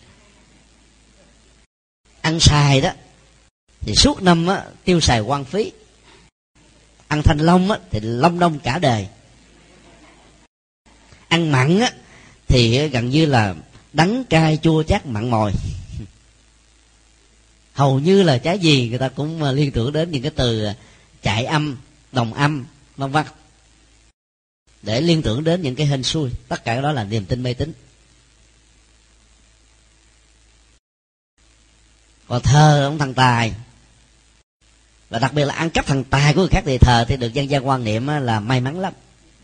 Speaker 3: Ăn xài đó thì suốt năm á tiêu xài hoang phí. Ăn thanh long á thì long đong cả đời. Ăn mặn á thì gần như là đắng cay chua chát mặn mòi. Hầu như là trái gì người ta cũng liên tưởng đến những cái từ chạy âm, đồng âm, vân vân, để liên tưởng đến những cái hên xui. Tất cả đó là niềm tin mê tín. Còn thờ ông thần tài, và đặc biệt là ăn cắp thần tài của người khác thì thờ, thì được dân gian quan niệm là may mắn lắm.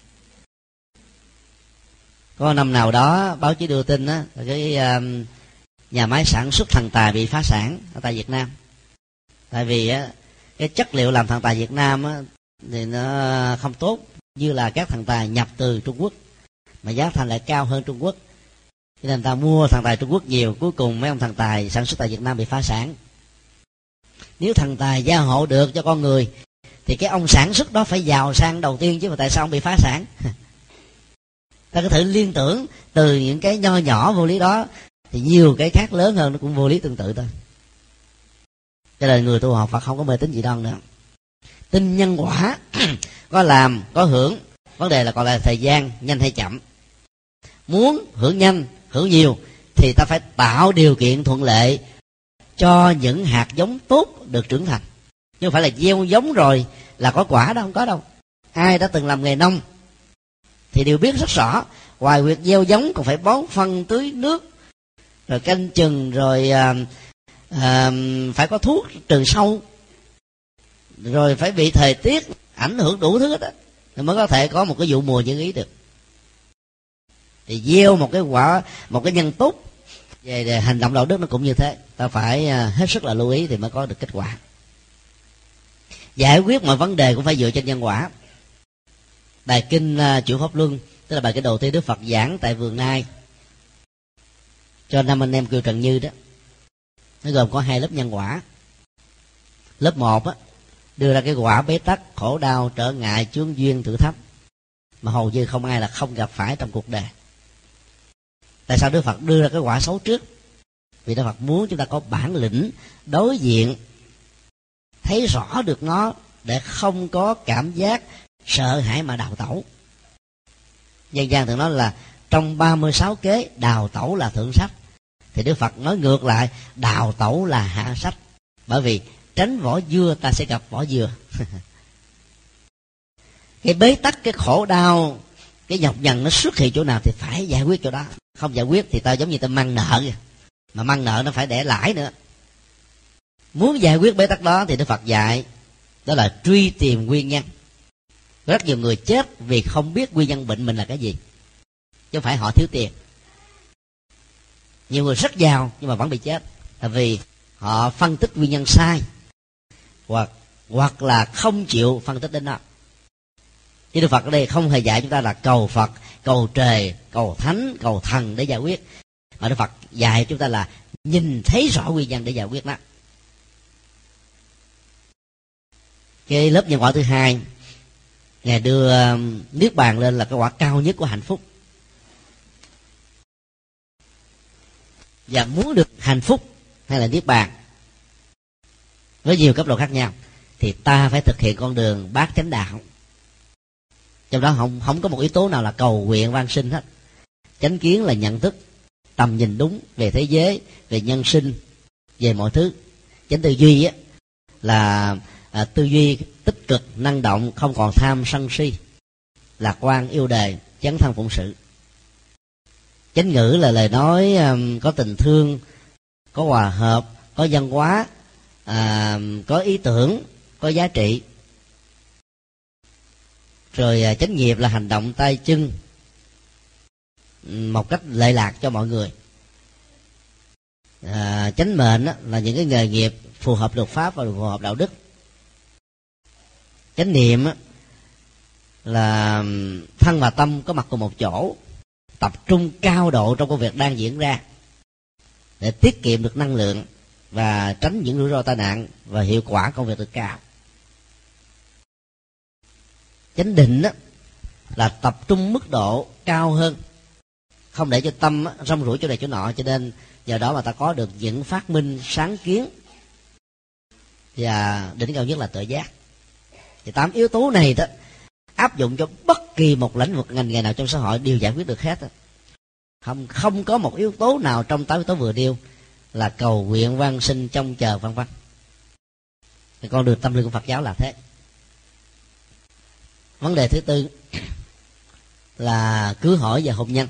Speaker 3: Có năm nào đó báo chí đưa tin á, cái nhà máy sản xuất thần tài bị phá sản ở tại Việt Nam. Tại vì á, cái chất liệu làm thần tài Việt Nam á, thì nó không tốt như là các thần tài nhập từ Trung Quốc, mà giá thành lại cao hơn Trung Quốc, cho nên ta mua thần tài Trung Quốc nhiều. Cuối cùng mấy ông thần tài sản xuất tại Việt Nam bị phá sản. Nếu thần tài gia hộ được cho con người thì cái ông sản xuất đó phải giàu sang đầu tiên chứ, mà tại sao ông bị phá sản? Ta có thể liên tưởng từ những cái nho nhỏ vô lý đó thì nhiều cái khác lớn hơn nó cũng vô lý tương tự thôi. Cho nên người tu học Phật không có mê tín dị đoan nữa. Tin nhân quả có làm có hưởng, vấn đề là còn là thời gian nhanh hay chậm. Muốn hưởng nhanh hưởng nhiều thì ta phải tạo điều kiện thuận lợi cho những hạt giống tốt được trưởng thành, chứ không phải là gieo giống rồi là có quả đâu, không có đâu. Ai đã từng làm nghề nông thì đều biết rất rõ, ngoài việc gieo giống còn phải bón phân, tưới nước, rồi canh chừng, rồi phải có thuốc trừ sâu, rồi phải bị thời tiết ảnh hưởng đủ thứ hết á, mới có thể có một cái vụ mùa như ý được. Thì gieo một cái quả, một cái nhân tốt về hành động đạo đức nó cũng như thế. Ta phải hết sức là lưu ý thì mới có được kết quả. Giải quyết mọi vấn đề cũng phải dựa trên nhân quả. Bài kinh Chuyển Pháp Luân, tức là bài kinh đầu tiên Đức Phật giảng tại Vườn Nai cho 5 anh em Kiều Trần Như đó, nó gồm có 2 lớp nhân quả. Lớp 1 á, đưa ra cái quả bế tắc, khổ đau, trở ngại, chướng duyên, thử thách mà hầu như không ai là không gặp phải trong cuộc đời. Tại sao Đức Phật đưa ra cái quả xấu trước? Vì Đức Phật muốn chúng ta có bản lĩnh đối diện, thấy rõ được nó, để không có cảm giác sợ hãi mà đào tẩu. Dân gian thường nói là trong 36 kế đào tẩu là thượng sách, thì Đức Phật nói ngược lại, đào tẩu là hạ sách. Bởi vì tránh vỏ dưa ta sẽ gặp vỏ dừa. Cái bế tắc, cái khổ đau, cái nhọc nhằn nó xuất hiện chỗ nào thì phải giải quyết chỗ đó. Không giải quyết thì ta giống như ta mang nợ vậy. Mà mang nợ nó phải đẻ lãi nữa. Muốn giải quyết bế tắc đó thì Đức Phật dạy đó là truy tìm nguyên nhân. Rất nhiều người chết vì không biết nguyên nhân bệnh mình là cái gì, chứ không phải họ thiếu tiền. Nhiều người rất giàu nhưng mà vẫn bị chết, tại vì họ phân tích nguyên nhân sai, hoặc là không chịu phân tích đến nó. Chứ Đức Phật ở đây không hề dạy chúng ta là cầu Phật, cầu trời, cầu thánh, cầu thần để giải quyết, mà Đức Phật dạy chúng ta là nhìn thấy rõ nguyên nhân để giải quyết nó. Cái lớp nhân quả thứ hai, Ngài đưa niết bàn lên là cái quả cao nhất của hạnh phúc. Và muốn được hạnh phúc hay là niết bàn với nhiều cấp độ khác nhau thì ta phải thực hiện con đường bát chánh đạo. Trong đó không có một yếu tố nào là cầu nguyện van sinh hết. Chánh kiến là nhận thức, tầm nhìn đúng về thế giới, về nhân sinh, về mọi thứ. Chánh tư duy á là tư duy tích cực, năng động, không còn tham sân si, lạc quan, yêu đời, chấn thân phụng sự. Chánh ngữ là lời nói có tình thương, có hòa hợp, có văn hóa, có ý tưởng, có giá trị. Rồi chánh nghiệp là hành động tay chân một cách lệ lạc cho mọi người. Chánh mệnh là những cái nghề nghiệp phù hợp luật pháp và phù hợp đạo đức. Chánh niệm là thân và tâm có mặt cùng một chỗ, tập trung cao độ trong công việc đang diễn ra để tiết kiệm được năng lượng và tránh những rủi ro tai nạn, và hiệu quả công việc được cao. Chánh định là tập trung mức độ cao hơn, không để cho tâm rong ruổi chỗ này chỗ nọ, cho nên nhờ đó mà ta có được những phát minh sáng kiến, và đỉnh cao nhất là tự giác. Thì 8 yếu tố này đó áp dụng cho bất kỳ một lĩnh vực ngành nghề nào trong xã hội đều giải quyết được hết. Không có một yếu tố nào trong 8 yếu tố vừa nêu là cầu nguyện van sinh trông chờ vân vân. Con đường tâm linh của Phật giáo là thế. Vấn đề thứ tư là cưới hỏi và hôn nhân.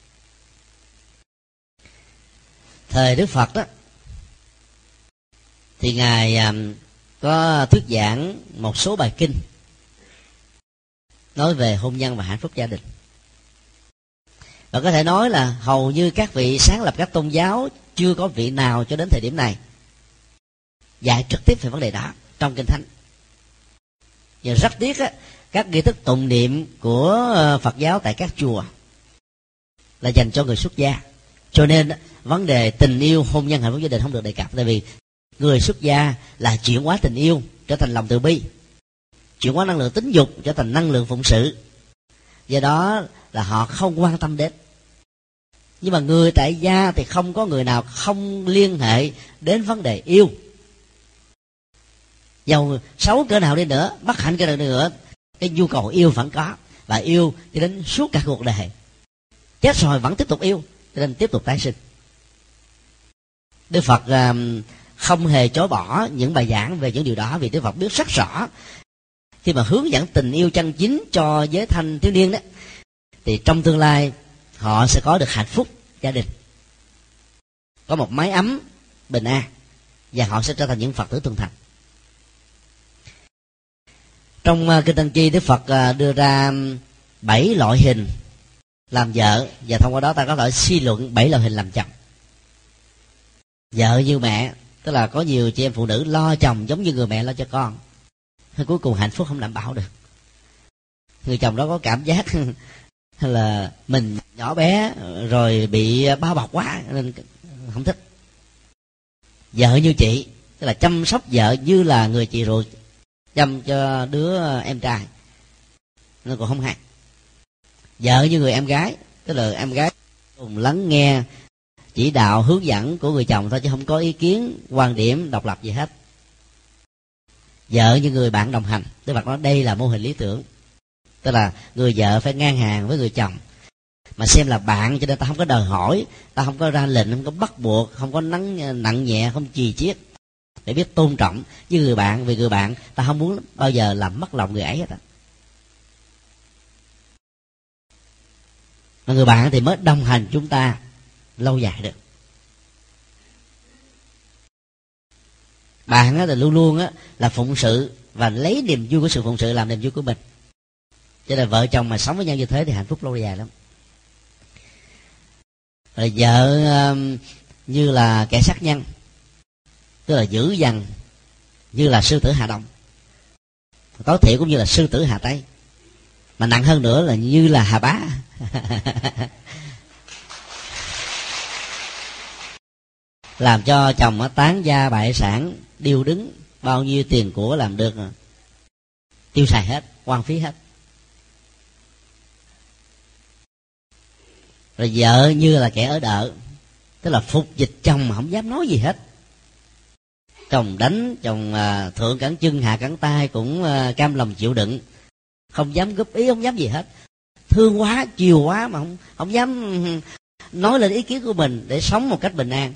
Speaker 3: Thời Đức Phật đó thì Ngài có thuyết giảng một số bài kinh nói về hôn nhân và hạnh phúc gia đình. Và có thể nói là hầu như các vị sáng lập các tôn giáo chưa có vị nào cho đến thời điểm này dạy trực tiếp về vấn đề đó trong kinh thánh. Và rất tiếc các nghi thức tụng niệm của Phật giáo tại các chùa là dành cho người xuất gia, cho nên vấn đề tình yêu, hôn nhân, hạnh phúc gia đình không được đề cập. Tại vì người xuất gia là chuyển hóa tình yêu trở thành lòng từ bi, chuyển hóa năng lượng tính dục trở thành năng lượng phụng sự, do đó là họ không quan tâm đến. Nhưng mà người tại gia thì không có người nào không liên hệ đến vấn đề yêu. Dầu xấu cỡ nào đi nữa, bất hạnh cỡ nào đi nữa, cái nhu cầu yêu vẫn có, và yêu cho đến suốt cả cuộc đời. Chết rồi vẫn tiếp tục yêu, cho nên tiếp tục tái sinh. Đức Phật không hề chối bỏ những bài giảng về những điều đó, vì Đức Phật biết rất rõ khi mà hướng dẫn tình yêu chân chính cho giới thanh thiếu niên đó, thì trong tương lai họ sẽ có được hạnh phúc gia đình, có một mái ấm bình an, và họ sẽ trở thành những Phật tử trung thành. Trong Kinh Tăng Chi, Đức Phật đưa ra 7 loại hình làm vợ, và thông qua đó ta có thể suy luận 7 loại hình làm chồng. Vợ như mẹ, tức là có nhiều chị em phụ nữ lo chồng giống như người mẹ lo cho con, cuối cùng hạnh phúc không đảm bảo được. Người chồng đó có cảm giác là mình nhỏ bé rồi bị bao bọc quá nên không thích. Vợ như chị, tức là chăm sóc vợ như là người chị ruột chăm cho đứa em trai, nó còn không hay. Vợ như người em gái, tức là em gái cùng lắng nghe chỉ đạo hướng dẫn của người chồng thôi, chứ không có ý kiến quan điểm độc lập gì hết. Vợ như người bạn đồng hành, Đức Phật nói đây là mô hình lý tưởng, tức là người vợ phải ngang hàng với người chồng, mà xem là bạn, cho nên ta không có đòi hỏi, ta không có ra lệnh, không có bắt buộc, không có nặng nhẹ, không chì chiết, để biết tôn trọng với người bạn, vì người bạn ta không muốn bao giờ làm mất lòng người ấy hết. Mà người bạn thì mới đồng hành chúng ta lâu dài được. Bạn thì luôn luôn là phụng sự, và lấy niềm vui của sự phụng sự làm niềm vui của mình. Cho nên vợ chồng mà sống với nhau như thế thì hạnh phúc lâu dài lắm. Rồi vợ như là kẻ sát nhân, tức là dữ dằn như là sư tử Hà Đông, tối thiểu cũng như là sư tử Hà Tây, mà nặng hơn nữa là như là Hà Bá. Làm cho chồng tán gia bại sản, điêu đứng, bao nhiêu tiền của làm được tiêu xài hết, hoang phí hết. Rồi vợ như là kẻ ở đợ, tức là phục dịch chồng mà không dám nói gì hết. Chồng đánh, chồng thượng cẳng chân hạ cẳng tay cũng cam lòng chịu đựng, không dám góp ý, không dám gì hết. Thương quá, chiều quá mà không dám nói lên ý kiến của mình để sống một cách bình an.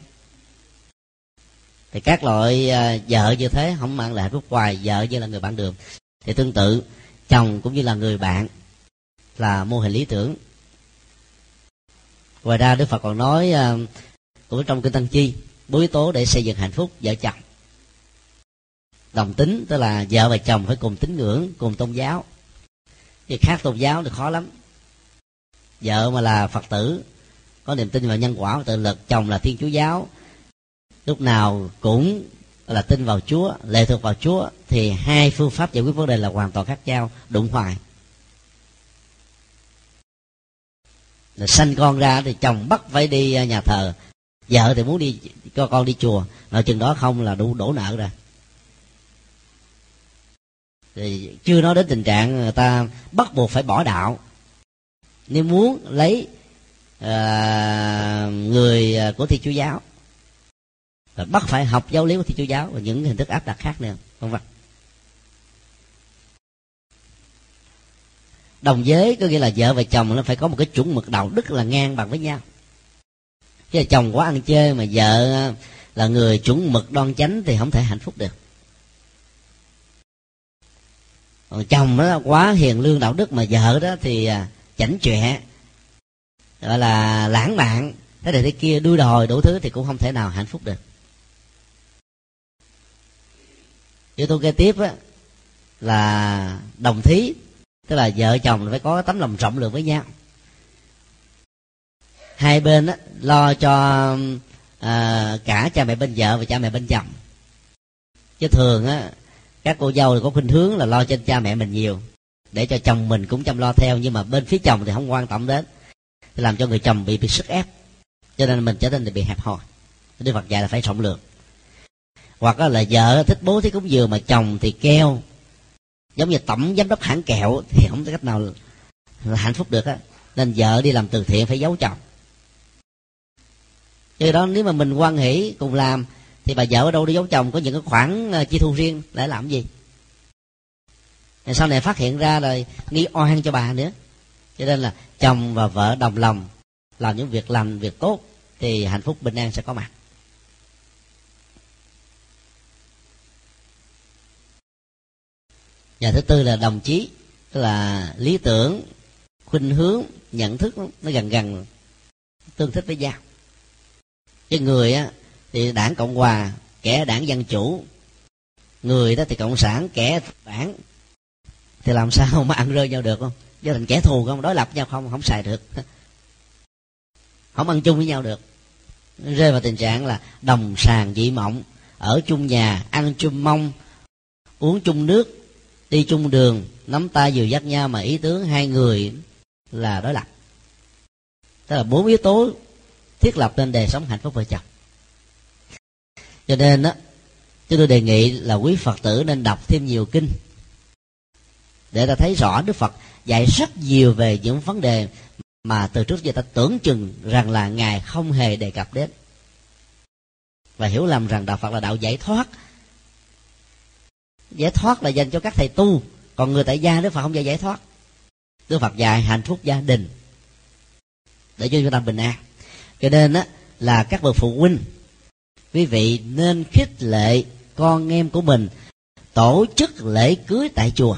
Speaker 3: Thì các loại vợ như thế không mang lại hạnh phúc hoài. Vợ như là người bạn đường. Thì tương tự chồng cũng như là người bạn, là mô hình lý tưởng. Ngoài ra Đức Phật còn nói cũng trong Kinh Tăng Chi 4 yếu tố để xây dựng hạnh phúc vợ chồng. Đồng tính, tức là vợ và chồng phải cùng tín ngưỡng, cùng tôn giáo. Thì khác tôn giáo thì khó lắm. Vợ mà là Phật tử, có niềm tin vào nhân quả và tự lực, chồng là Thiên Chúa giáo, lúc nào cũng là tin vào Chúa, lệ thuộc vào Chúa, thì hai phương pháp giải quyết vấn đề là hoàn toàn khác nhau, đụng hoài. Là sanh con ra thì chồng bắt phải đi nhà thờ, vợ thì muốn đi cho con đi chùa, nội chừng đó không là đổ nợ rồi. Thì chưa nói đến tình trạng người ta bắt buộc phải bỏ đạo. Nếu muốn lấy người của Thiên Chúa giáo, và bắt phải học giáo lý của Thiên Chúa giáo và những hình thức áp đặt khác nữa, vân vân. Đồng giới có nghĩa là vợ và chồng nó phải có một cái chuẩn mực đạo đức là ngang bằng với nhau. Chứ là chồng quá ăn chơi mà vợ là người chuẩn mực đoan chánh thì không thể hạnh phúc được. Còn chồng đó quá hiền lương đạo đức mà vợ đó thì chảnh chọe, gọi là lãng mạn, thế này thế kia, đuôi đòi đủ thứ thì cũng không thể nào hạnh phúc được. Yếu tố kế tiếp á, là đồng thí, tức là vợ chồng phải có tấm lòng rộng lượng với nhau. Hai bên á, lo cho cả cha mẹ bên vợ và cha mẹ bên chồng. Chứ thường á, các cô dâu thì có khuynh hướng là lo cho cha mẹ mình nhiều, để cho chồng mình cũng chăm lo theo, nhưng mà bên phía chồng thì không quan tâm đến, thì làm cho người chồng bị sức ép, cho nên mình trở nên bị hẹp hòi. Đức Phật dạy là phải rộng lượng. Hoặc là vợ thích bố thí cúng dường mà chồng thì keo, giống như tổng giám đốc hãng kẹo, thì không có cách nào là hạnh phúc được á. Nên vợ đi làm từ thiện phải giấu chồng. Chứ đó, nếu mà mình hoan hỷ cùng làm thì bà vợ ở đâu đi giấu chồng, có những cái khoản chi thu riêng để làm gì? Rồi sau này phát hiện ra rồi nghi oan cho bà nữa. Cho nên là chồng và vợ đồng lòng làm những việc lành, việc tốt thì hạnh phúc bình an sẽ có mặt. Và thứ tư là đồng chí, tức là lý tưởng, khuynh hướng, nhận thức nó gần tương thích với nhau. Cái người á thì đảng Cộng Hòa, kẻ đảng Dân Chủ, người đó thì Cộng sản, kẻ đảng, thì làm sao mà ăn rơi nhau được không? Gia đình kẻ thù không, đối lập nhau không xài được, không ăn chung với nhau được. Rơi vào tình trạng là đồng sàng dị mộng, ở chung nhà, ăn chung mông, uống chung nước, đi chung đường, nắm tay dìu dắt nhau mà ý tướng hai người là đối lập. Tức là 4 yếu tố thiết lập nên đời sống hạnh phúc vợ chồng. Cho nên đó, chúng tôi đề nghị là quý Phật tử nên đọc thêm nhiều kinh để ta thấy rõ Đức Phật dạy rất nhiều về những vấn đề mà từ trước giờ ta tưởng chừng rằng là Ngài không hề đề cập đến, và hiểu lầm rằng đạo Phật là đạo giải thoát. Giải thoát là dành cho các thầy tu, còn người tại gia Đức Phật không dạy giải thoát. Đức Phật dạy hạnh phúc gia đình để cho chúng ta bình an. Cho nên á, là các bậc phụ huynh, quý vị nên khích lệ con em của mình tổ chức lễ cưới tại chùa.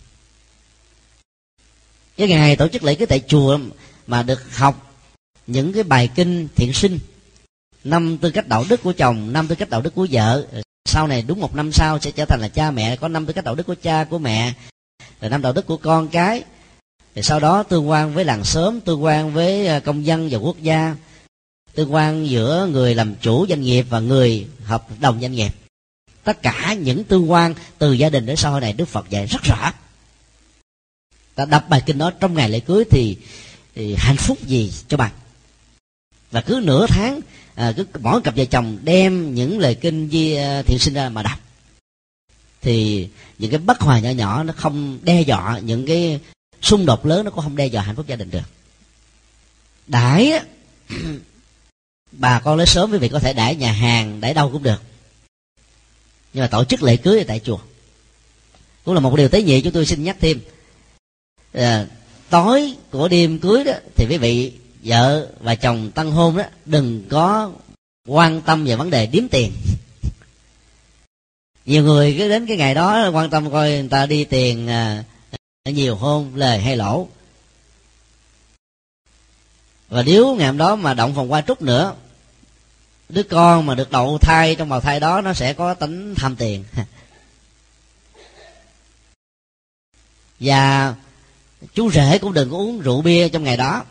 Speaker 3: Cái ngày tổ chức lễ cưới tại chùa mà được học những cái bài kinh thiện sinh, 5 tư cách đạo đức của chồng, 5 tư cách đạo đức của vợ, sau này đúng 1 năm sau sẽ trở thành là cha mẹ, có 5 tư cách đạo đức của cha của mẹ, rồi 5 đạo đức của con cái, rồi sau đó tương quan với làng xóm, tương quan với công dân và quốc gia, tương quan giữa người làm chủ doanh nghiệp và người hợp đồng doanh nghiệp. Tất cả những tương quan từ gia đình đến xã hội này Đức Phật dạy rất rõ. Ta đọc bài kinh đó trong ngày lễ cưới thì hạnh phúc gì cho bạn. Và cứ nửa tháng cứ mỗi cặp vợ chồng đem những lời kinh thiện sinh ra mà đọc, thì những cái bất hòa nhỏ nhỏ nó không đe dọa, những cái xung đột lớn nó cũng không đe dọa hạnh phúc gia đình được. Đãi bà con lấy sớm, quý vị có thể đãi nhà hàng, đãi đâu cũng được, nhưng mà tổ chức lễ cưới ở tại chùa cũng là một điều tế nhị. Chúng tôi xin nhắc thêm, tối của đêm cưới đó thì quý vị vợ và chồng tân hôn đó đừng có quan tâm về vấn đề đếm tiền. Nhiều người cứ đến cái ngày đó quan tâm coi người ta đi tiền nhiều hôn, lời hay lỗ. Và nếu ngày hôm đó mà động phòng qua trúc nữa, đứa con mà được đậu thai trong bào thai đó nó sẽ có tính tham tiền. Và chú rể cũng đừng có uống rượu bia trong ngày đó,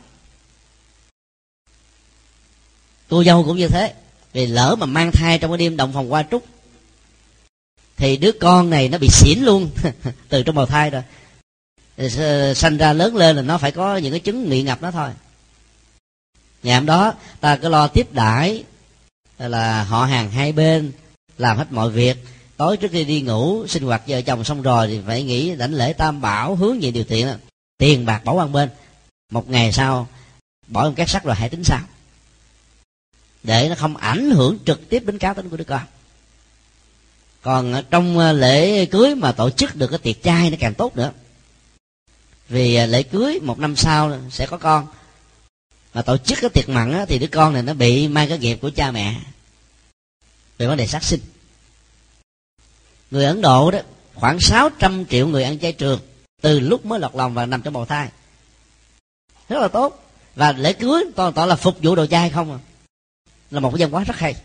Speaker 3: cô dâu cũng như thế. Vì lỡ mà mang thai trong cái đêm động phòng hoa trúc thì đứa con này nó bị xỉn luôn từ trong bào thai rồi, sanh ra lớn lên là nó phải có những cái chứng nghiện ngập đó thôi. Ngày hôm đó ta cứ lo tiếp đãi là họ hàng hai bên, làm hết mọi việc. Tối trước khi đi ngủ sinh hoạt vợ chồng xong rồi thì phải nghĩ đảnh lễ tam bảo, hướng về điều thiện, tiền bạc bỏ qua bên. Một ngày sau bỏ trong két sắt rồi hãy tính sao, để nó không ảnh hưởng trực tiếp đến cá tính của đứa con. Còn trong lễ cưới mà tổ chức được cái tiệc chay nó càng tốt nữa, vì lễ cưới một năm sau sẽ có con, mà tổ chức cái tiệc mặn thì đứa con này nó bị mang cái nghiệp của cha mẹ về vấn đề sát sinh. Người Ấn Độ đó khoảng 600 triệu người ăn chay trường từ lúc mới lọt lòng và nằm trong bào thai, rất là tốt. Và lễ cưới toàn là phục vụ đồ chay không à, là một cái văn hóa rất hay.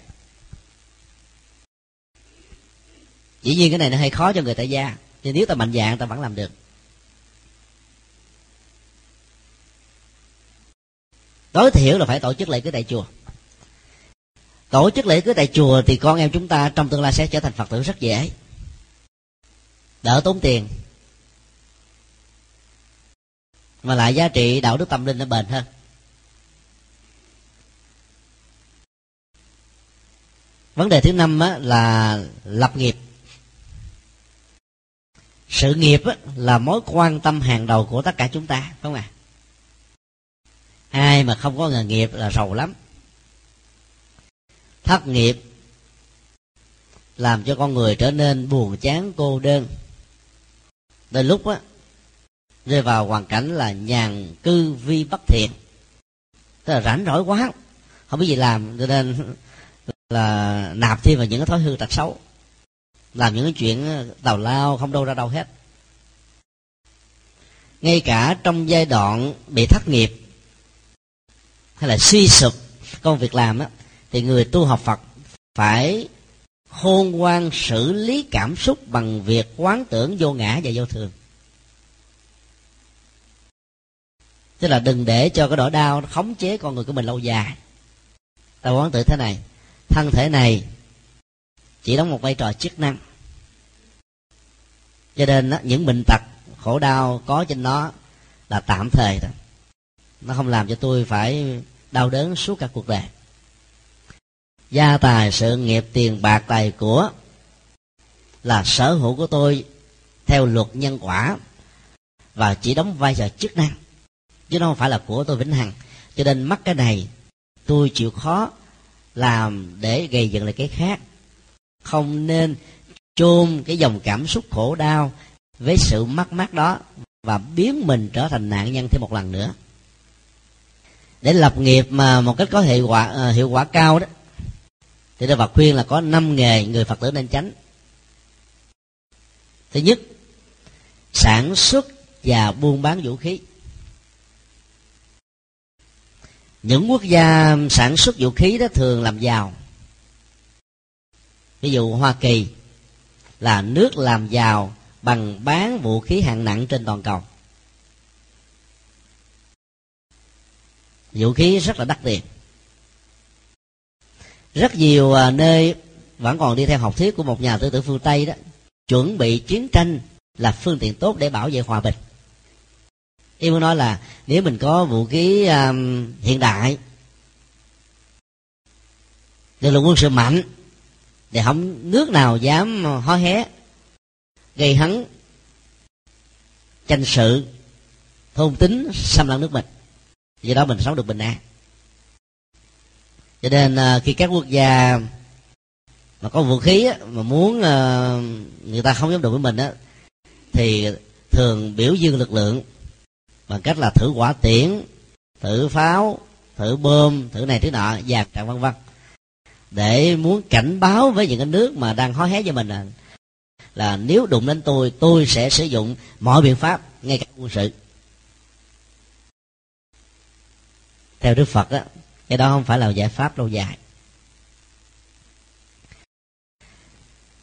Speaker 3: Dĩ nhiên cái này nó hơi khó cho người tại gia, nhưng nếu ta mạnh dạn ta vẫn làm được. Tối thiểu là phải tổ chức lễ cưới tại chùa. Tổ chức lễ cưới tại chùa thì con em chúng ta trong tương lai sẽ trở thành Phật tử rất dễ, đỡ tốn tiền, mà lại giá trị đạo đức tâm linh nó bền hơn. Vấn đề thứ 5 là lập nghiệp. Sự nghiệp là mối quan tâm hàng đầu của tất cả chúng ta, phải không ạ? Ai mà không có nghề nghiệp là rầu lắm. Thất nghiệp làm cho con người trở nên buồn chán, cô đơn, đến lúc rơi vào hoàn cảnh là nhàn cư vi bất thiện, tức là rảnh rỗi quá, không biết gì làm, cho nên là nạp thêm vào những cái thói hư tật xấu, làm những cái chuyện tào lao không đâu ra đâu hết. Ngay cả trong giai đoạn bị thất nghiệp hay là suy sụp công việc làm thì người tu học Phật phải khôn ngoan xử lý cảm xúc bằng việc quán tưởng vô ngã và vô thường. Tức là đừng để cho cái nỗi đau nó khống chế con người của mình lâu dài. Ta quán tưởng thế này: thân thể này chỉ đóng một vai trò chức năng, cho nên những bệnh tật khổ đau có trên nó là tạm thời thôi, nó không làm cho tôi phải đau đớn suốt cả cuộc đời. Gia tài, sự nghiệp, tiền bạc, tài của là sở hữu của tôi theo luật nhân quả và chỉ đóng vai trò chức năng, chứ nó không phải là của tôi vĩnh hằng. Cho nên mắc cái này tôi chịu khó làm để gây dựng lại cái khác. Không nên chôn cái dòng cảm xúc khổ đau với sự mất mát đó và biến mình trở thành nạn nhân thêm một lần nữa. Để lập nghiệp mà một cách có hiệu quả cao đó, thì Đức Phật khuyên là có 5 nghề người Phật tử nên tránh. Thứ nhất, sản xuất và buôn bán vũ khí. Những quốc gia sản xuất vũ khí đó thường làm giàu. Ví dụ Hoa Kỳ là nước làm giàu bằng bán vũ khí hạng nặng trên toàn cầu. Vũ khí rất là đắt tiền. Rất nhiều nơi vẫn còn đi theo học thuyết của một nhà tư tưởng phương Tây đó, chuẩn bị chiến tranh là phương tiện tốt để bảo vệ hòa bình. Ý muốn nói là nếu mình có vũ khí hiện đại, lực lượng quân sự mạnh, thì không nước nào dám hó hé gây hấn, tranh sự, thôn tính, xâm lăng nước mình. Do đó mình sống được bình an. Cho nên khi các quốc gia mà có vũ khí mà muốn người ta không dám đụng với mình thì thường biểu dương lực lượng bằng cách là thử hỏa tiễn, thử pháo, thử bom, thử này thử nọ, dạt trạng vân vân, để muốn cảnh báo với những cái nước mà đang hó hé với mình là nếu đụng đến tôi sẽ sử dụng mọi biện pháp, ngay cả quân sự. Theo Đức Phật cái đó không phải là giải pháp lâu dài.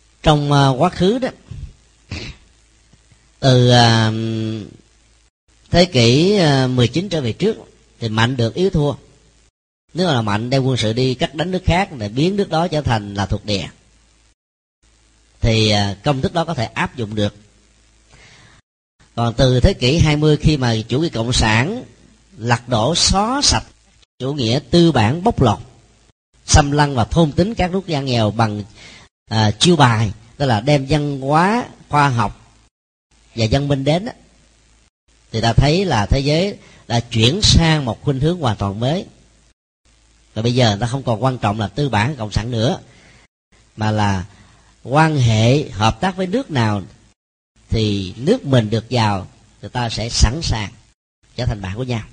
Speaker 3: Trong quá khứ đó, từ thế kỷ 19 trở về trước thì mạnh được yếu thua. Nếu là mạnh đem quân sự đi cắt đánh nước khác để biến nước đó trở thành là thuộc địa, thì công thức đó có thể áp dụng được. Còn từ thế kỷ 20, khi mà chủ nghĩa cộng sản lật đổ xóa sạch chủ nghĩa tư bản bóc lột, xâm lăng và thôn tính các quốc gia nghèo bằng chiêu bài, tức là đem văn hóa, khoa học và văn minh đến, thì ta thấy là thế giới đã chuyển sang một khuynh hướng hoàn toàn mới. Và bây giờ ta không còn quan trọng là tư bản cộng sản nữa, mà là quan hệ hợp tác với nước nào thì nước mình được giàu, người ta sẽ sẵn sàng trở thành bạn của nhau.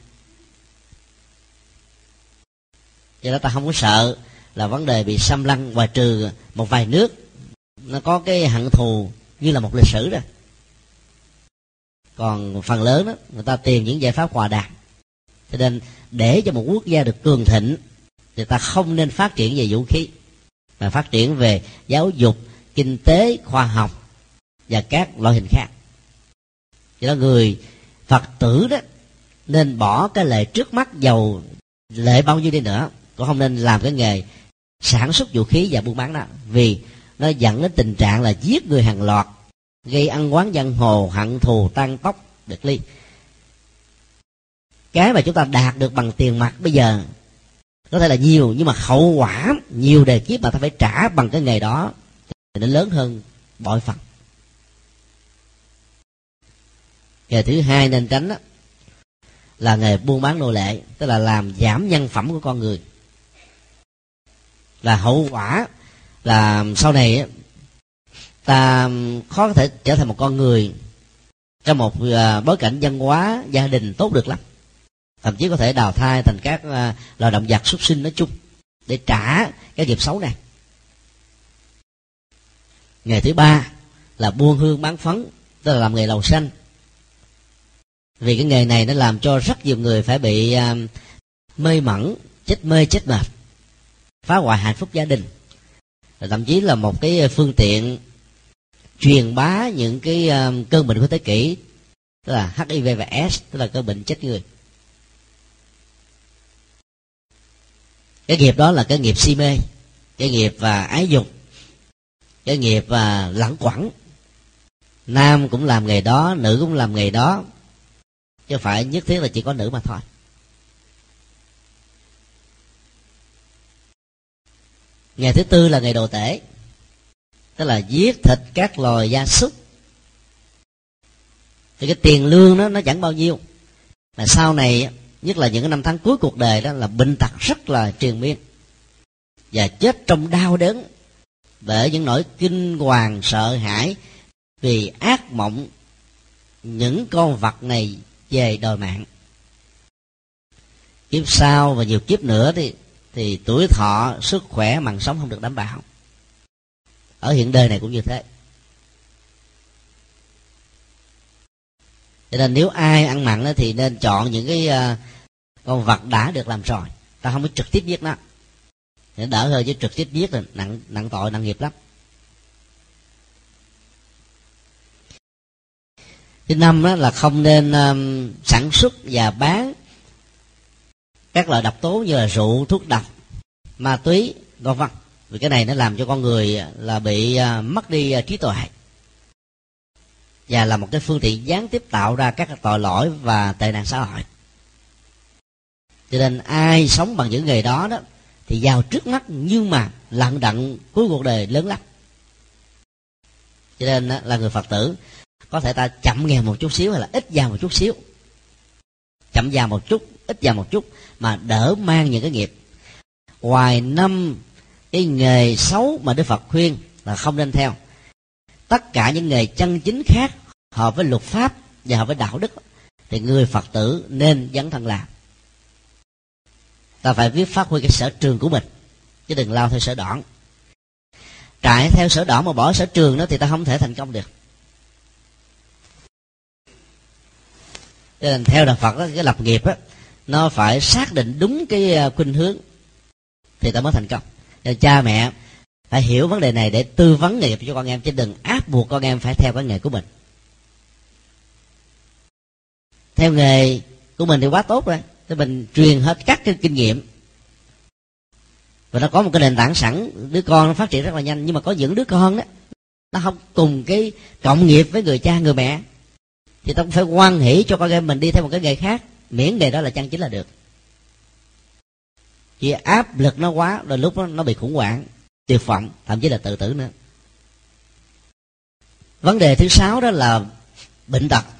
Speaker 3: Do đó ta không có sợ là vấn đề bị xâm lăng, ngoài trừ một vài nước nó có cái hận thù như là một lịch sử đó. Còn phần lớn đó, người ta tìm những giải pháp hòa đàm. Cho nên để cho một quốc gia được cường thịnh thì ta không nên phát triển về vũ khí, mà phát triển về giáo dục, kinh tế, khoa học và các loại hình khác. Cho đó người Phật tử đó nên bỏ cái lệ trước mắt, giàu lệ bao nhiêu đi nữa cũng không nên làm cái nghề sản xuất vũ khí và buôn bán đó, vì nó dẫn đến tình trạng là giết người hàng loạt, gây ăn oán giang hồ, hận thù tan tóc biệt ly. Cái mà chúng ta đạt được bằng tiền mặt bây giờ có thể là nhiều, nhưng mà hậu quả nhiều đời kiếp mà ta phải trả bằng cái nghề đó thì nó lớn hơn bội phần. Nghề thứ hai nên tránh đó là nghề buôn bán nô lệ, tức là làm giảm nhân phẩm của con người. Là hậu quả là sau này ta khó có thể trở thành một con người trong một bối cảnh văn hóa gia đình tốt được lắm, thậm chí có thể đào thai thành các loài động vật súc sinh nói chung để trả cái nghiệp xấu này. Nghề thứ ba là buôn hương bán phấn, tức là làm nghề lầu xanh. Vì cái nghề này nó làm cho rất nhiều người phải bị mê mẩn, chết mê chết mệt, phá hoại hạnh phúc gia đình, thậm chí là một cái phương tiện truyền bá những cái cơn bệnh của thế kỷ, tức là HIV và AIDS, tức là cơn bệnh chết người. Cái nghiệp đó là cái nghiệp si mê, cái nghiệp và ái dục, cái nghiệp và lẳng quẩn. Nam cũng làm nghề đó, nữ cũng làm nghề đó, chứ không phải nhất thiết là chỉ có nữ mà thôi. Nghề thứ tư là nghề đồ tể, tức là giết thịt các loài gia súc. Thì cái tiền lương đó nó chẳng bao nhiêu, mà sau này nhất là những cái năm tháng cuối cuộc đời đó là bệnh tật rất là triền miên, và chết trong đau đớn bởi những nỗi kinh hoàng sợ hãi vì ác mộng những con vật này về đòi mạng. Kiếp sau và nhiều kiếp nữa thì tuổi thọ, sức khỏe, mạng sống không được đảm bảo. Ở hiện đời này cũng như thế. Cho nên nếu ai ăn mặn thì nên chọn những cái con vật đã được làm rồi, ta không có trực tiếp giết nó, để đỡ hơn, chứ trực tiếp giết là nặng tội, nặng nghiệp lắm. Thứ năm đó là không nên sản xuất và bán các loại độc tố như là rượu, thuốc độc, ma túy, vân vân. Vì cái này nó làm cho con người là bị mất đi trí tuệ, và là một cái phương tiện gián tiếp tạo ra các tội lỗi và tệ nạn xã hội. Cho nên ai sống bằng những nghề đó thì giàu trước mắt, nhưng mà lận đận cuối cuộc đời lớn lắm. Cho nên là người Phật tử có thể ta chậm nghèo một chút xíu, hay là ít giàu một chút xíu, chậm giàu một chút, ít giàu một chút, mà đỡ mang những cái nghiệp. Ngoài 5 cái nghề xấu mà Đức Phật khuyên là không nên theo, tất cả những nghề chân chính khác hợp với luật pháp và hợp với đạo đức thì người Phật tử nên dấn thân làm. Ta phải biết phát huy cái sở trường của mình, chứ đừng lao theo sở đoản. Chạy theo sở đoản mà bỏ sở trường đó thì ta không thể thành công được. Cho nên theo đạo Phật đó, cái lập nghiệp đó, nó phải xác định đúng cái khuynh hướng thì ta mới thành công. Nên cha mẹ phải hiểu vấn đề này để tư vấn nghề nghiệp cho con em, chứ đừng áp buộc con em phải theo cái nghề của mình. theo nghề của mình thì quá tốt rồi, thì mình truyền hết các cái kinh nghiệm, và nó có một cái nền tảng sẵn, đứa con nó phát triển rất là nhanh. Nhưng mà có những đứa con đó nó không cùng cái cộng nghiệp với người cha người mẹ, thì ta cũng phải hoan hỷ cho con em mình đi theo một cái nghề khác, miễn nghề đó là chân chính là được. Chỉ áp lực nó quá, rồi lúc đó nó bị khủng hoảng, tuyệt vọng, thậm chí là tự tử nữa. Vấn đề thứ 6 đó là bệnh tật,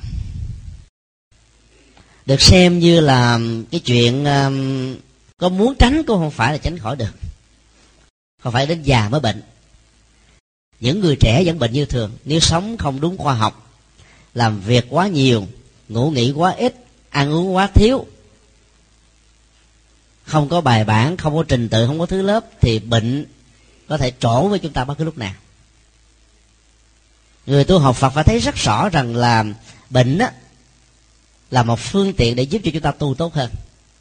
Speaker 3: được xem như là cái chuyện có muốn tránh cũng không phải là tránh khỏi được. Không phải đến già mới bệnh. Những người trẻ vẫn bệnh như thường, nếu sống không đúng khoa học, làm việc quá nhiều, ngủ nghỉ quá ít, ăn uống quá thiếu, không có bài bản, không có trình tự, không có thứ lớp, thì bệnh có thể trổ với chúng ta bất cứ lúc nào. Người tu học Phật phải thấy rất rõ rằng là bệnh á là một phương tiện để giúp cho chúng ta tu tốt hơn.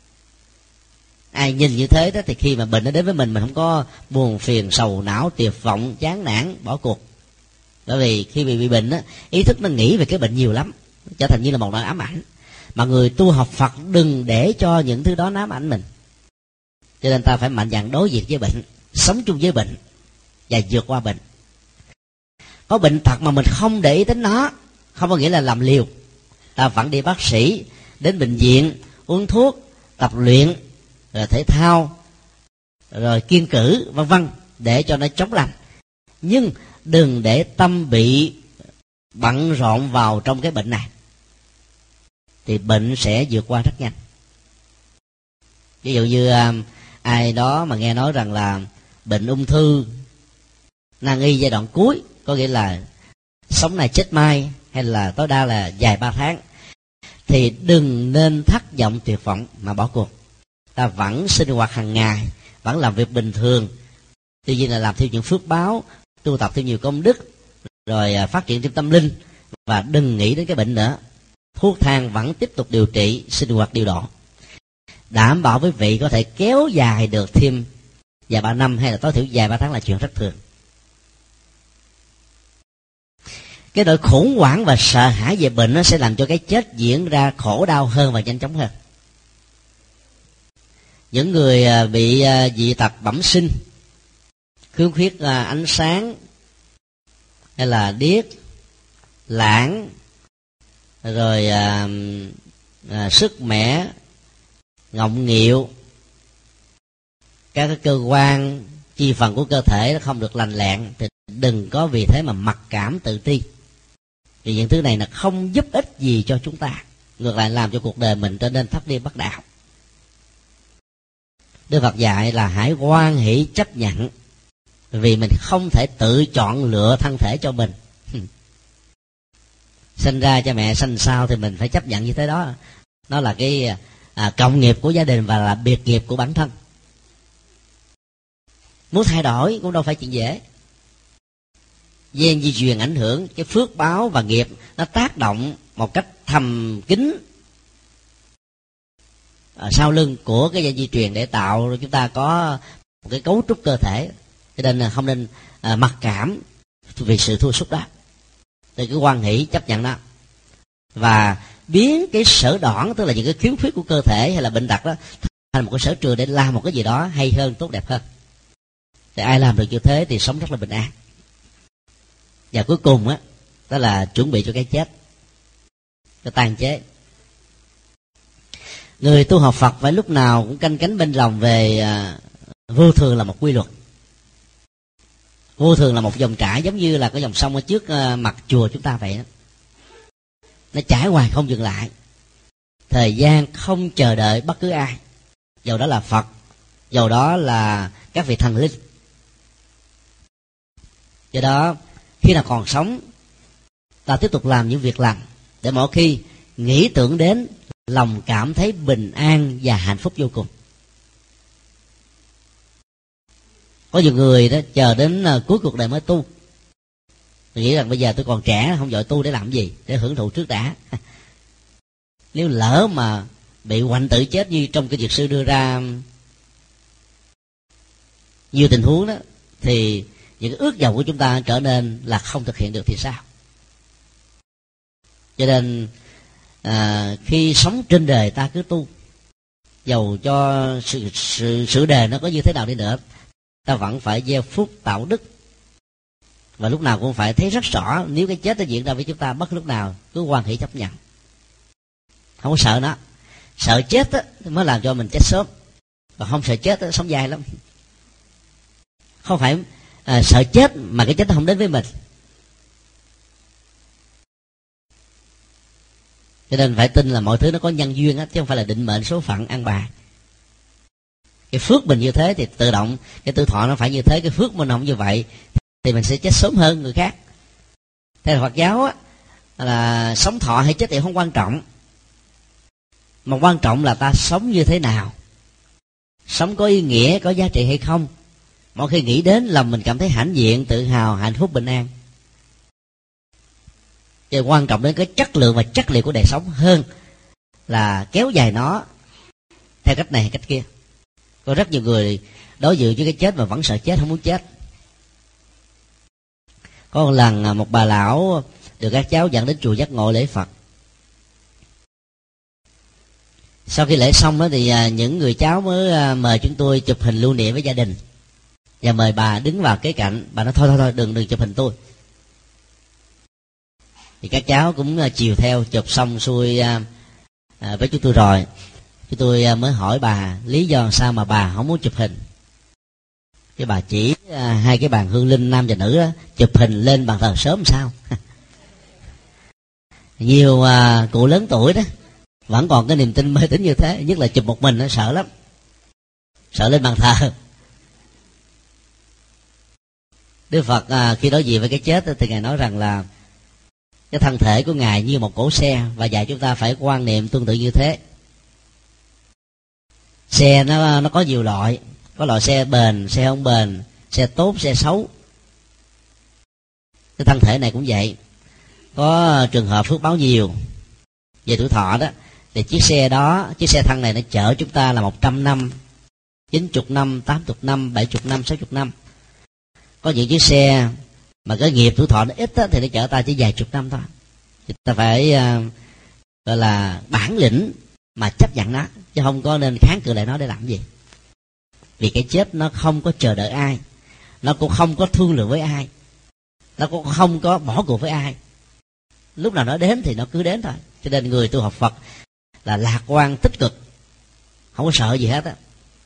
Speaker 3: Ai nhìn như thế đó thì khi mà bệnh nó đến với mình không có buồn phiền, sầu não, tuyệt vọng, chán nản, bỏ cuộc. Bởi vì khi bị bệnh á, ý thức nó nghĩ về cái bệnh nhiều lắm, trở thành như là một nỗi ám ảnh. Mà người tu học Phật đừng để cho những thứ đó ám ảnh mình. Cho nên ta phải mạnh dạn đối diện với bệnh, sống chung với bệnh và vượt qua bệnh. Có bệnh tật mà mình không để ý đến nó, không có nghĩa là làm liều. Ta vẫn đi bác sĩ, đến bệnh viện, uống thuốc, tập luyện, rồi thể thao, rồi kiêng cử, vân vân, để cho nó chống lành. Nhưng đừng để tâm bị bận rộn vào trong cái bệnh này, thì bệnh sẽ vượt qua rất nhanh. Ví dụ như ai đó mà nghe nói rằng là bệnh ung thư nan y giai đoạn cuối, có nghĩa là sống này chết mai, hay là tối đa là vài 3 tháng, thì đừng nên thất vọng tuyệt vọng mà bỏ cuộc. Ta vẫn sinh hoạt hàng ngày, vẫn làm việc bình thường, tuy nhiên là làm theo những phước báo, tu tập theo nhiều công đức, rồi phát triển thêm tâm linh, và đừng nghĩ đến cái bệnh nữa. Thuốc thang vẫn tiếp tục điều trị, sinh hoạt điều độ, đảm bảo với vị có thể kéo dài được thêm vài 3 năm, hay là tối thiểu vài 3 tháng là chuyện rất thường. Cái nỗi khủng hoảng và sợ hãi về bệnh nó sẽ làm cho cái chết diễn ra khổ đau hơn và nhanh chóng hơn. Những người bị dị tật bẩm sinh, khiếm khuyết ánh sáng, hay là điếc, lãng, rồi sức mẻ, ngọng nghịu, các cái cơ quan chi phần của cơ thể nó không được lành lặn, thì đừng có vì thế mà mặc cảm tự ti, vì những thứ này là không giúp ích gì cho chúng ta, ngược lại làm cho cuộc đời mình trở nên thất điên bất đạo. Đức Phật dạy là hãy hoan hỷ chấp nhận, vì mình không thể tự chọn lựa thân thể cho mình. Sinh ra cha mẹ sanh sao thì mình phải chấp nhận như thế đó. Nó là cái cộng nghiệp của gia đình và là biệt nghiệp của bản thân. Muốn thay đổi cũng đâu phải chuyện dễ. Gen di truyền ảnh hưởng, cái phước báo và nghiệp nó tác động một cách thầm kín sau lưng của cái gen di truyền để tạo chúng ta có một cái cấu trúc cơ thể. Cho nên là không nên mặc cảm vì sự thua sút đó. Thì cứ hoan hỷ chấp nhận đó, và biến cái sở đoản, tức là những cái khiếm khuyết của cơ thể hay là bệnh tật đó, thành một cái sở trường để làm một cái gì đó hay hơn, tốt đẹp hơn. Thì ai làm được như thế thì sống rất là bình an. Và cuối cùng á, đó là chuẩn bị cho cái chết, cái tàn chế. Người tu học Phật phải lúc nào cũng canh cánh bên lòng về vô thường là một quy luật. Vô thường là một dòng chảy, giống như là cái dòng sông ở trước mặt chùa chúng ta vậy đó. Nó chảy hoài không dừng lại. Thời gian không chờ đợi bất cứ ai, dầu đó là Phật, dầu đó là các vị thần linh. Do đó khi nào còn sống, ta tiếp tục làm những việc lành, để mỗi khi nghĩ tưởng đến, lòng cảm thấy bình an và hạnh phúc vô cùng. Có nhiều người đó chờ đến cuối cuộc đời mới tu, nghĩ rằng bây giờ tôi còn trẻ, không vội tu để làm gì, để hưởng thụ trước đã. Nếu lỡ mà bị hoạnh tử chết như trong cái Dược Sư đưa ra nhiều tình huống đó, thì những ước vọng của chúng ta trở nên là không thực hiện được thì sao? Cho nên khi sống trên đời ta cứ tu, dầu cho sự đời nó có như thế nào đi nữa, ta vẫn phải gieo phúc tạo đức. Và lúc nào cũng phải thấy rất rõ, nếu cái chết nó diễn ra với chúng ta bất lúc nào cứ hoan hỷ chấp nhận, không có sợ nó. Sợ chết á, mới làm cho mình chết sớm, và không sợ chết á, sống dài lắm. Không phải sợ chết mà cái chết nó không đến với mình. Cho nên phải tin là mọi thứ nó có nhân duyên á, chứ không phải là định mệnh số phận ăn bài. Cái phước mình như thế thì tự động cái tuổi thọ nó phải như thế. Cái phước mình không như vậy thì mình sẽ chết sớm hơn người khác. Theo Phật giáo á, là sống thọ hay chết thì không quan trọng, mà quan trọng là ta sống như thế nào, sống có ý nghĩa, có giá trị hay không. Mỗi khi nghĩ đến lòng mình cảm thấy hãnh diện, tự hào, hạnh phúc, bình an. Thì quan trọng đến cái chất lượng và chất liệu của đời sống hơn là kéo dài nó theo cách này hay cách kia. Có rất nhiều người đối diện với cái chết mà vẫn sợ chết, không muốn chết. Có một lần một bà lão được các cháu dẫn đến chùa Giác Ngộ lễ Phật. Sau khi lễ xong đó thì những người cháu mới mời chúng tôi chụp hình lưu niệm với gia đình, và mời bà đứng vào kế cạnh. Bà nói thôi đừng chụp hình tôi. Thì các cháu cũng chiều theo, chụp xong xuôi với chúng tôi rồi, chúng tôi mới hỏi bà lý do sao mà bà không muốn chụp hình. Cái bà chỉ hai cái bàn hương linh nam và nữ đó, chụp hình lên bàn thờ sớm sao. Nhiều cụ lớn tuổi đó vẫn còn cái niềm tin mê tín như thế, nhất là chụp một mình nó sợ lắm, sợ lên bàn thờ. Đức Phật khi đối diện với cái chết thì Ngài nói rằng là cái thân thể của Ngài như một cỗ xe, và dạy chúng ta phải quan niệm tương tự như thế. Xe nó có nhiều loại, có loại xe bền, xe không bền, xe tốt, xe xấu. Cái thân thể này cũng vậy. Có trường hợp phước báo nhiều về tuổi thọ đó, thì chiếc xe thân này nó chở chúng ta là 100 năm, 90 năm, 80 năm, 70 năm, 60 năm. Có những chiếc xe mà cái nghiệp tuổi thọ nó ít đó, thì nó chở ta chỉ vài chục năm thôi. Thì ta phải gọi là bản lĩnh mà chấp nhận nó, chứ không có nên kháng cự lại nó để làm gì. Vì cái chết nó không có chờ đợi ai, nó cũng không có thương lượng với ai, nó cũng không có bỏ cuộc với ai. Lúc nào nó đến thì nó cứ đến thôi. Cho nên người tu học Phật là lạc quan tích cực, không có sợ gì hết á.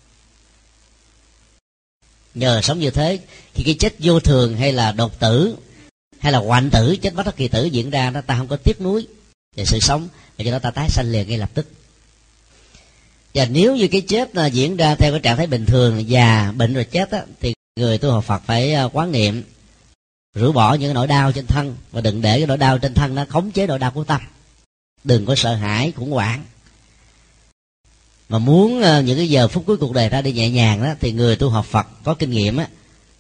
Speaker 3: Nhờ sống như thế, khi cái chết vô thường hay là đột tử hay là hoạn tử, chết bất đắc kỳ tử diễn ra, ta không có tiếc nuối về sự sống, và cho đó ta tái sanh liền ngay lập tức. Và nếu như cái chết diễn ra theo cái trạng thái bình thường, già bệnh rồi chết á, thì người tu học Phật phải quán niệm rũ bỏ những cái nỗi đau trên thân, và đừng để cái nỗi đau trên thân nó khống chế nỗi đau của tâm. Đừng có sợ hãi khủng hoảng, mà muốn những cái giờ phút cuối cuộc đời ra đi nhẹ nhàng đó, thì người tu học Phật có kinh nghiệm á,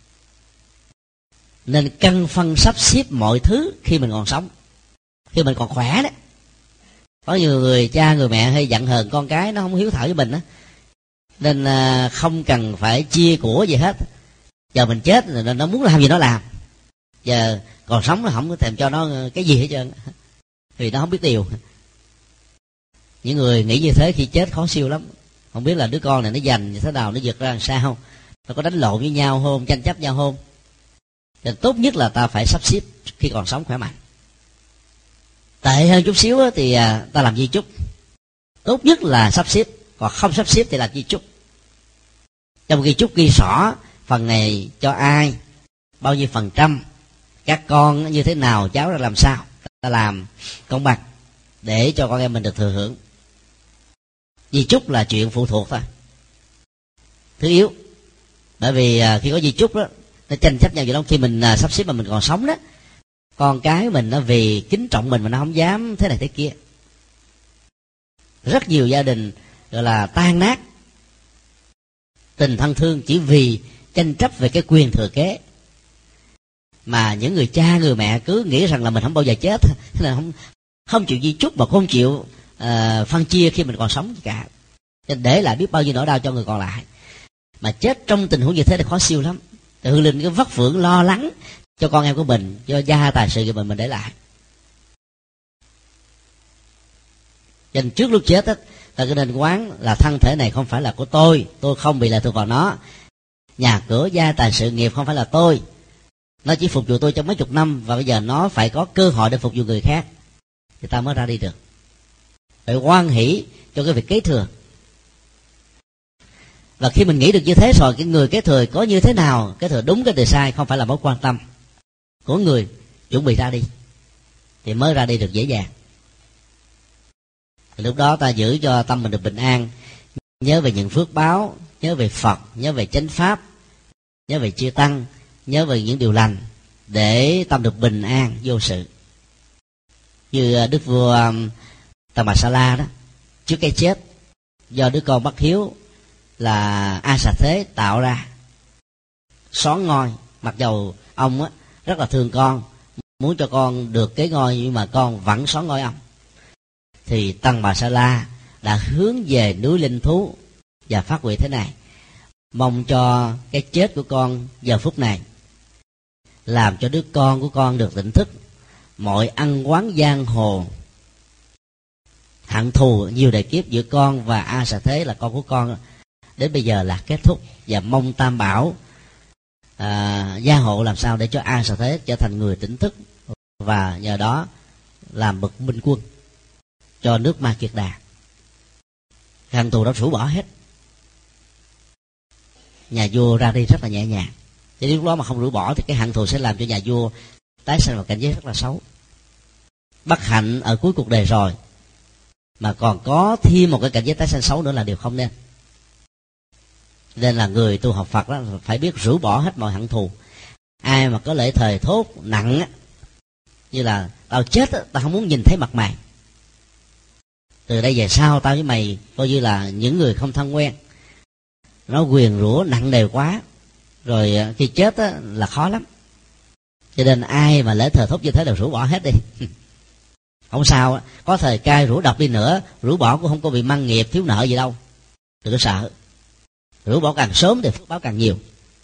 Speaker 3: nên căn phân sắp xếp mọi thứ khi mình còn sống, khi mình còn khỏe đó. Có nhiều người cha người mẹ hay giận hờn con cái nó không hiếu thảo với mình á, nên không cần phải chia của gì hết. Giờ mình chết rồi nó muốn làm gì nó làm, giờ còn sống nó không có thèm cho nó cái gì hết trơn, vì nó không biết điều. Những người nghĩ như thế khi chết khó siêu lắm, không biết là đứa con này nó giành như thế nào, nó giật ra làm sao, nó có đánh lộn với nhau không, tranh chấp nhau không. Nên tốt nhất là ta phải sắp xếp khi còn sống khỏe mạnh. Tệ hơn chút xíu thì ta làm di chúc. Tốt nhất là sắp xếp, còn không sắp xếp thì làm di chúc. Trong di chúc ghi rõ phần này cho ai, bao nhiêu phần trăm, các con như thế nào, cháu ra làm sao, ta làm công bằng để cho con em mình được thừa hưởng. Di chúc là chuyện phụ thuộc thôi, thứ yếu. Bởi vì khi có di chúc đó, nó tranh chấp nhau gì đó. Khi mình sắp xếp mà mình còn sống đó, con cái mình nó vì kính trọng mình mà nó không dám thế này thế kia. Rất nhiều gia đình gọi là tan nát tình thân thương chỉ vì tranh chấp về cái quyền thừa kế, mà những người cha người mẹ cứ nghĩ rằng là mình không bao giờ chết, nên là không chịu di chúc mà không chịu phân chia khi mình còn sống gì cả, nên để lại biết bao nhiêu nỗi đau cho người còn lại. Mà chết trong tình huống như thế thì khó siêu lắm. Thì hương linh cứ vất vưởng lo lắng cho con em của mình, cho gia tài sự của mình để lại. Cho nên trước lúc chết á, ta cứ nên quán là thân thể này không phải là của tôi không bị lệ thuộc vào nó. Nhà cửa gia tài sự nghiệp không phải là tôi, nó chỉ phục vụ tôi trong mấy chục năm, và bây giờ nó phải có cơ hội để phục vụ người khác, thì ta mới ra đi được. Phải hoan hỷ cho cái việc kế thừa. Và khi mình nghĩ được như thế rồi, cái người kế thừa có như thế nào, kế thừa đúng cái thừa sai không phải là mối quan tâm của người chuẩn bị ra đi, thì mới ra đi được dễ dàng. Lúc đó ta giữ cho tâm mình được bình an, nhớ về những phước báo, nhớ về Phật, nhớ về chánh pháp, nhớ về chư tăng, nhớ về những điều lành, để tâm được bình an vô sự. Như đức vua Tần Bà Sa La đó, trước cái chết do đứa con bất hiếu là A Xà Thế tạo ra, xón ngôi, mặc dầu ông á rất là thương con, muốn cho con được kế ngôi, nhưng mà con vẫn xón ngôi ông. Thì Tần Bà Sa La đã hướng về núi Linh Thú và phát nguyện thế này: mong cho cái chết của con giờ phút này làm cho đứa con của con được tỉnh thức, mọi ăn oán giang hồ, hận thù nhiều đời kiếp giữa con và A Xà Thế là con của con đến bây giờ là kết thúc, và mong Tam Bảo gia hộ làm sao để cho A Xà Thế trở thành người tỉnh thức, và nhờ đó làm bậc minh quân cho nước Ma Kiệt Đà. Hận thù đã rũ bỏ hết, nhà vua ra đi rất là nhẹ nhàng. Chứ lúc đó mà không rũ bỏ thì cái hận thù sẽ làm cho nhà vua tái sinh vào cảnh giới rất là xấu. Bất hạnh ở cuối cuộc đời rồi mà còn có thêm một cái cảnh giới tái sinh xấu nữa là điều không nên. Nên là người tu học Phật đó phải biết rũ bỏ hết mọi hận thù. Ai mà có lễ thời thốt nặng á, như là tao chết á, tao không muốn nhìn thấy mặt mày, từ đây về sau tao với mày coi như là những người không thân quen, nó nguyền rủa nặng nề quá, rồi khi chết á, là khó lắm. Cho nên ai mà lễ thờ thốt như thế đều rũ bỏ hết đi. Không sao, có thời cai rũ độc đi nữa, rũ bỏ cũng không có bị mang nghiệp thiếu nợ gì đâu, đừng có sợ. Rũ bỏ càng sớm thì phước báo càng nhiều.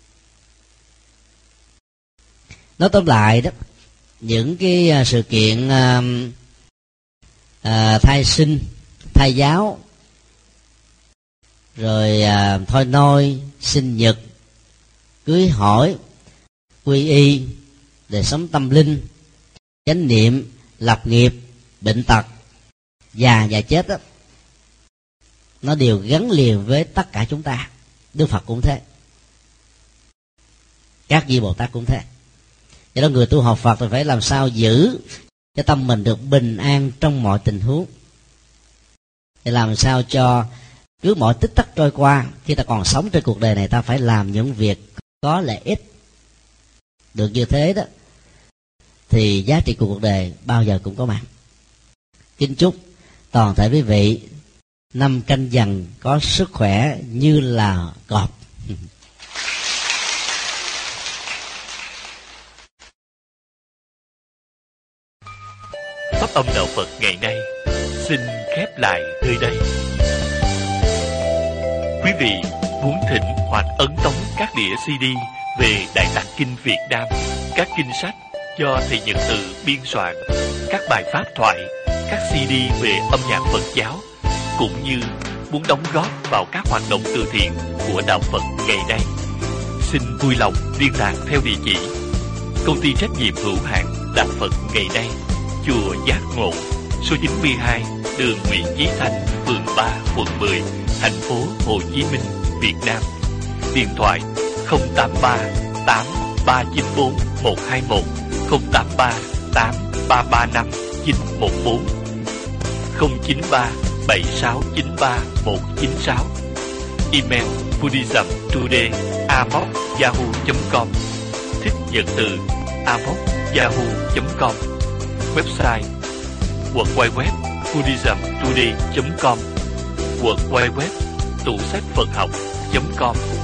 Speaker 3: Nói tóm lại đó, những cái sự kiện thai sinh, thai giáo, rồi thôi nôi, sinh nhật, cưới hỏi, quy y, đời sống tâm linh, chánh niệm, lập nghiệp, bệnh tật, già và chết đó, nó đều gắn liền với tất cả chúng ta. Đức Phật cũng thế, các vị Bồ Tát cũng thế. Cho nên người tu học Phật thì phải làm sao giữ cho tâm mình được bình an trong mọi tình huống, để làm sao cho cứ mọi tích tắc trôi qua, khi ta còn sống trên cuộc đời này, ta phải làm những việc có lợi ích. Được như thế đó thì giá trị của cuộc đời bao giờ cũng có mặt. Kính chúc toàn thể quý vị năm Canh Dần có sức khỏe như là cọp.
Speaker 4: Pháp âm đạo Phật ngày nay xin khép lại nơi đây. Quý vị muốn thỉnh hoặc ấn tống các đĩa CD về Đại Tạng Kinh Việt Nam, các kinh sách do thầy Nhật Từ biên soạn, các bài pháp thoại, các CD về âm nhạc Phật giáo, cũng như muốn đóng góp vào các hoạt động từ thiện của đạo Phật ngày nay, xin vui lòng liên lạc theo địa chỉ Công ty trách nhiệm hữu hạn Đạo Phật ngày nay, chùa Giác Ngộ, số 92, đường Nguyễn Chí Thanh, phường 3, quận 10, thành phố Hồ Chí Minh, Việt Nam. Điện thoại 083 8394 121, 083 8335 914, 093 7693 196. Email buddhismtoday@yahoo.com. Thích Nhật Từ @yahoo.com. Website www.buddhismtoday.com, www.tủ sách Phật học.com.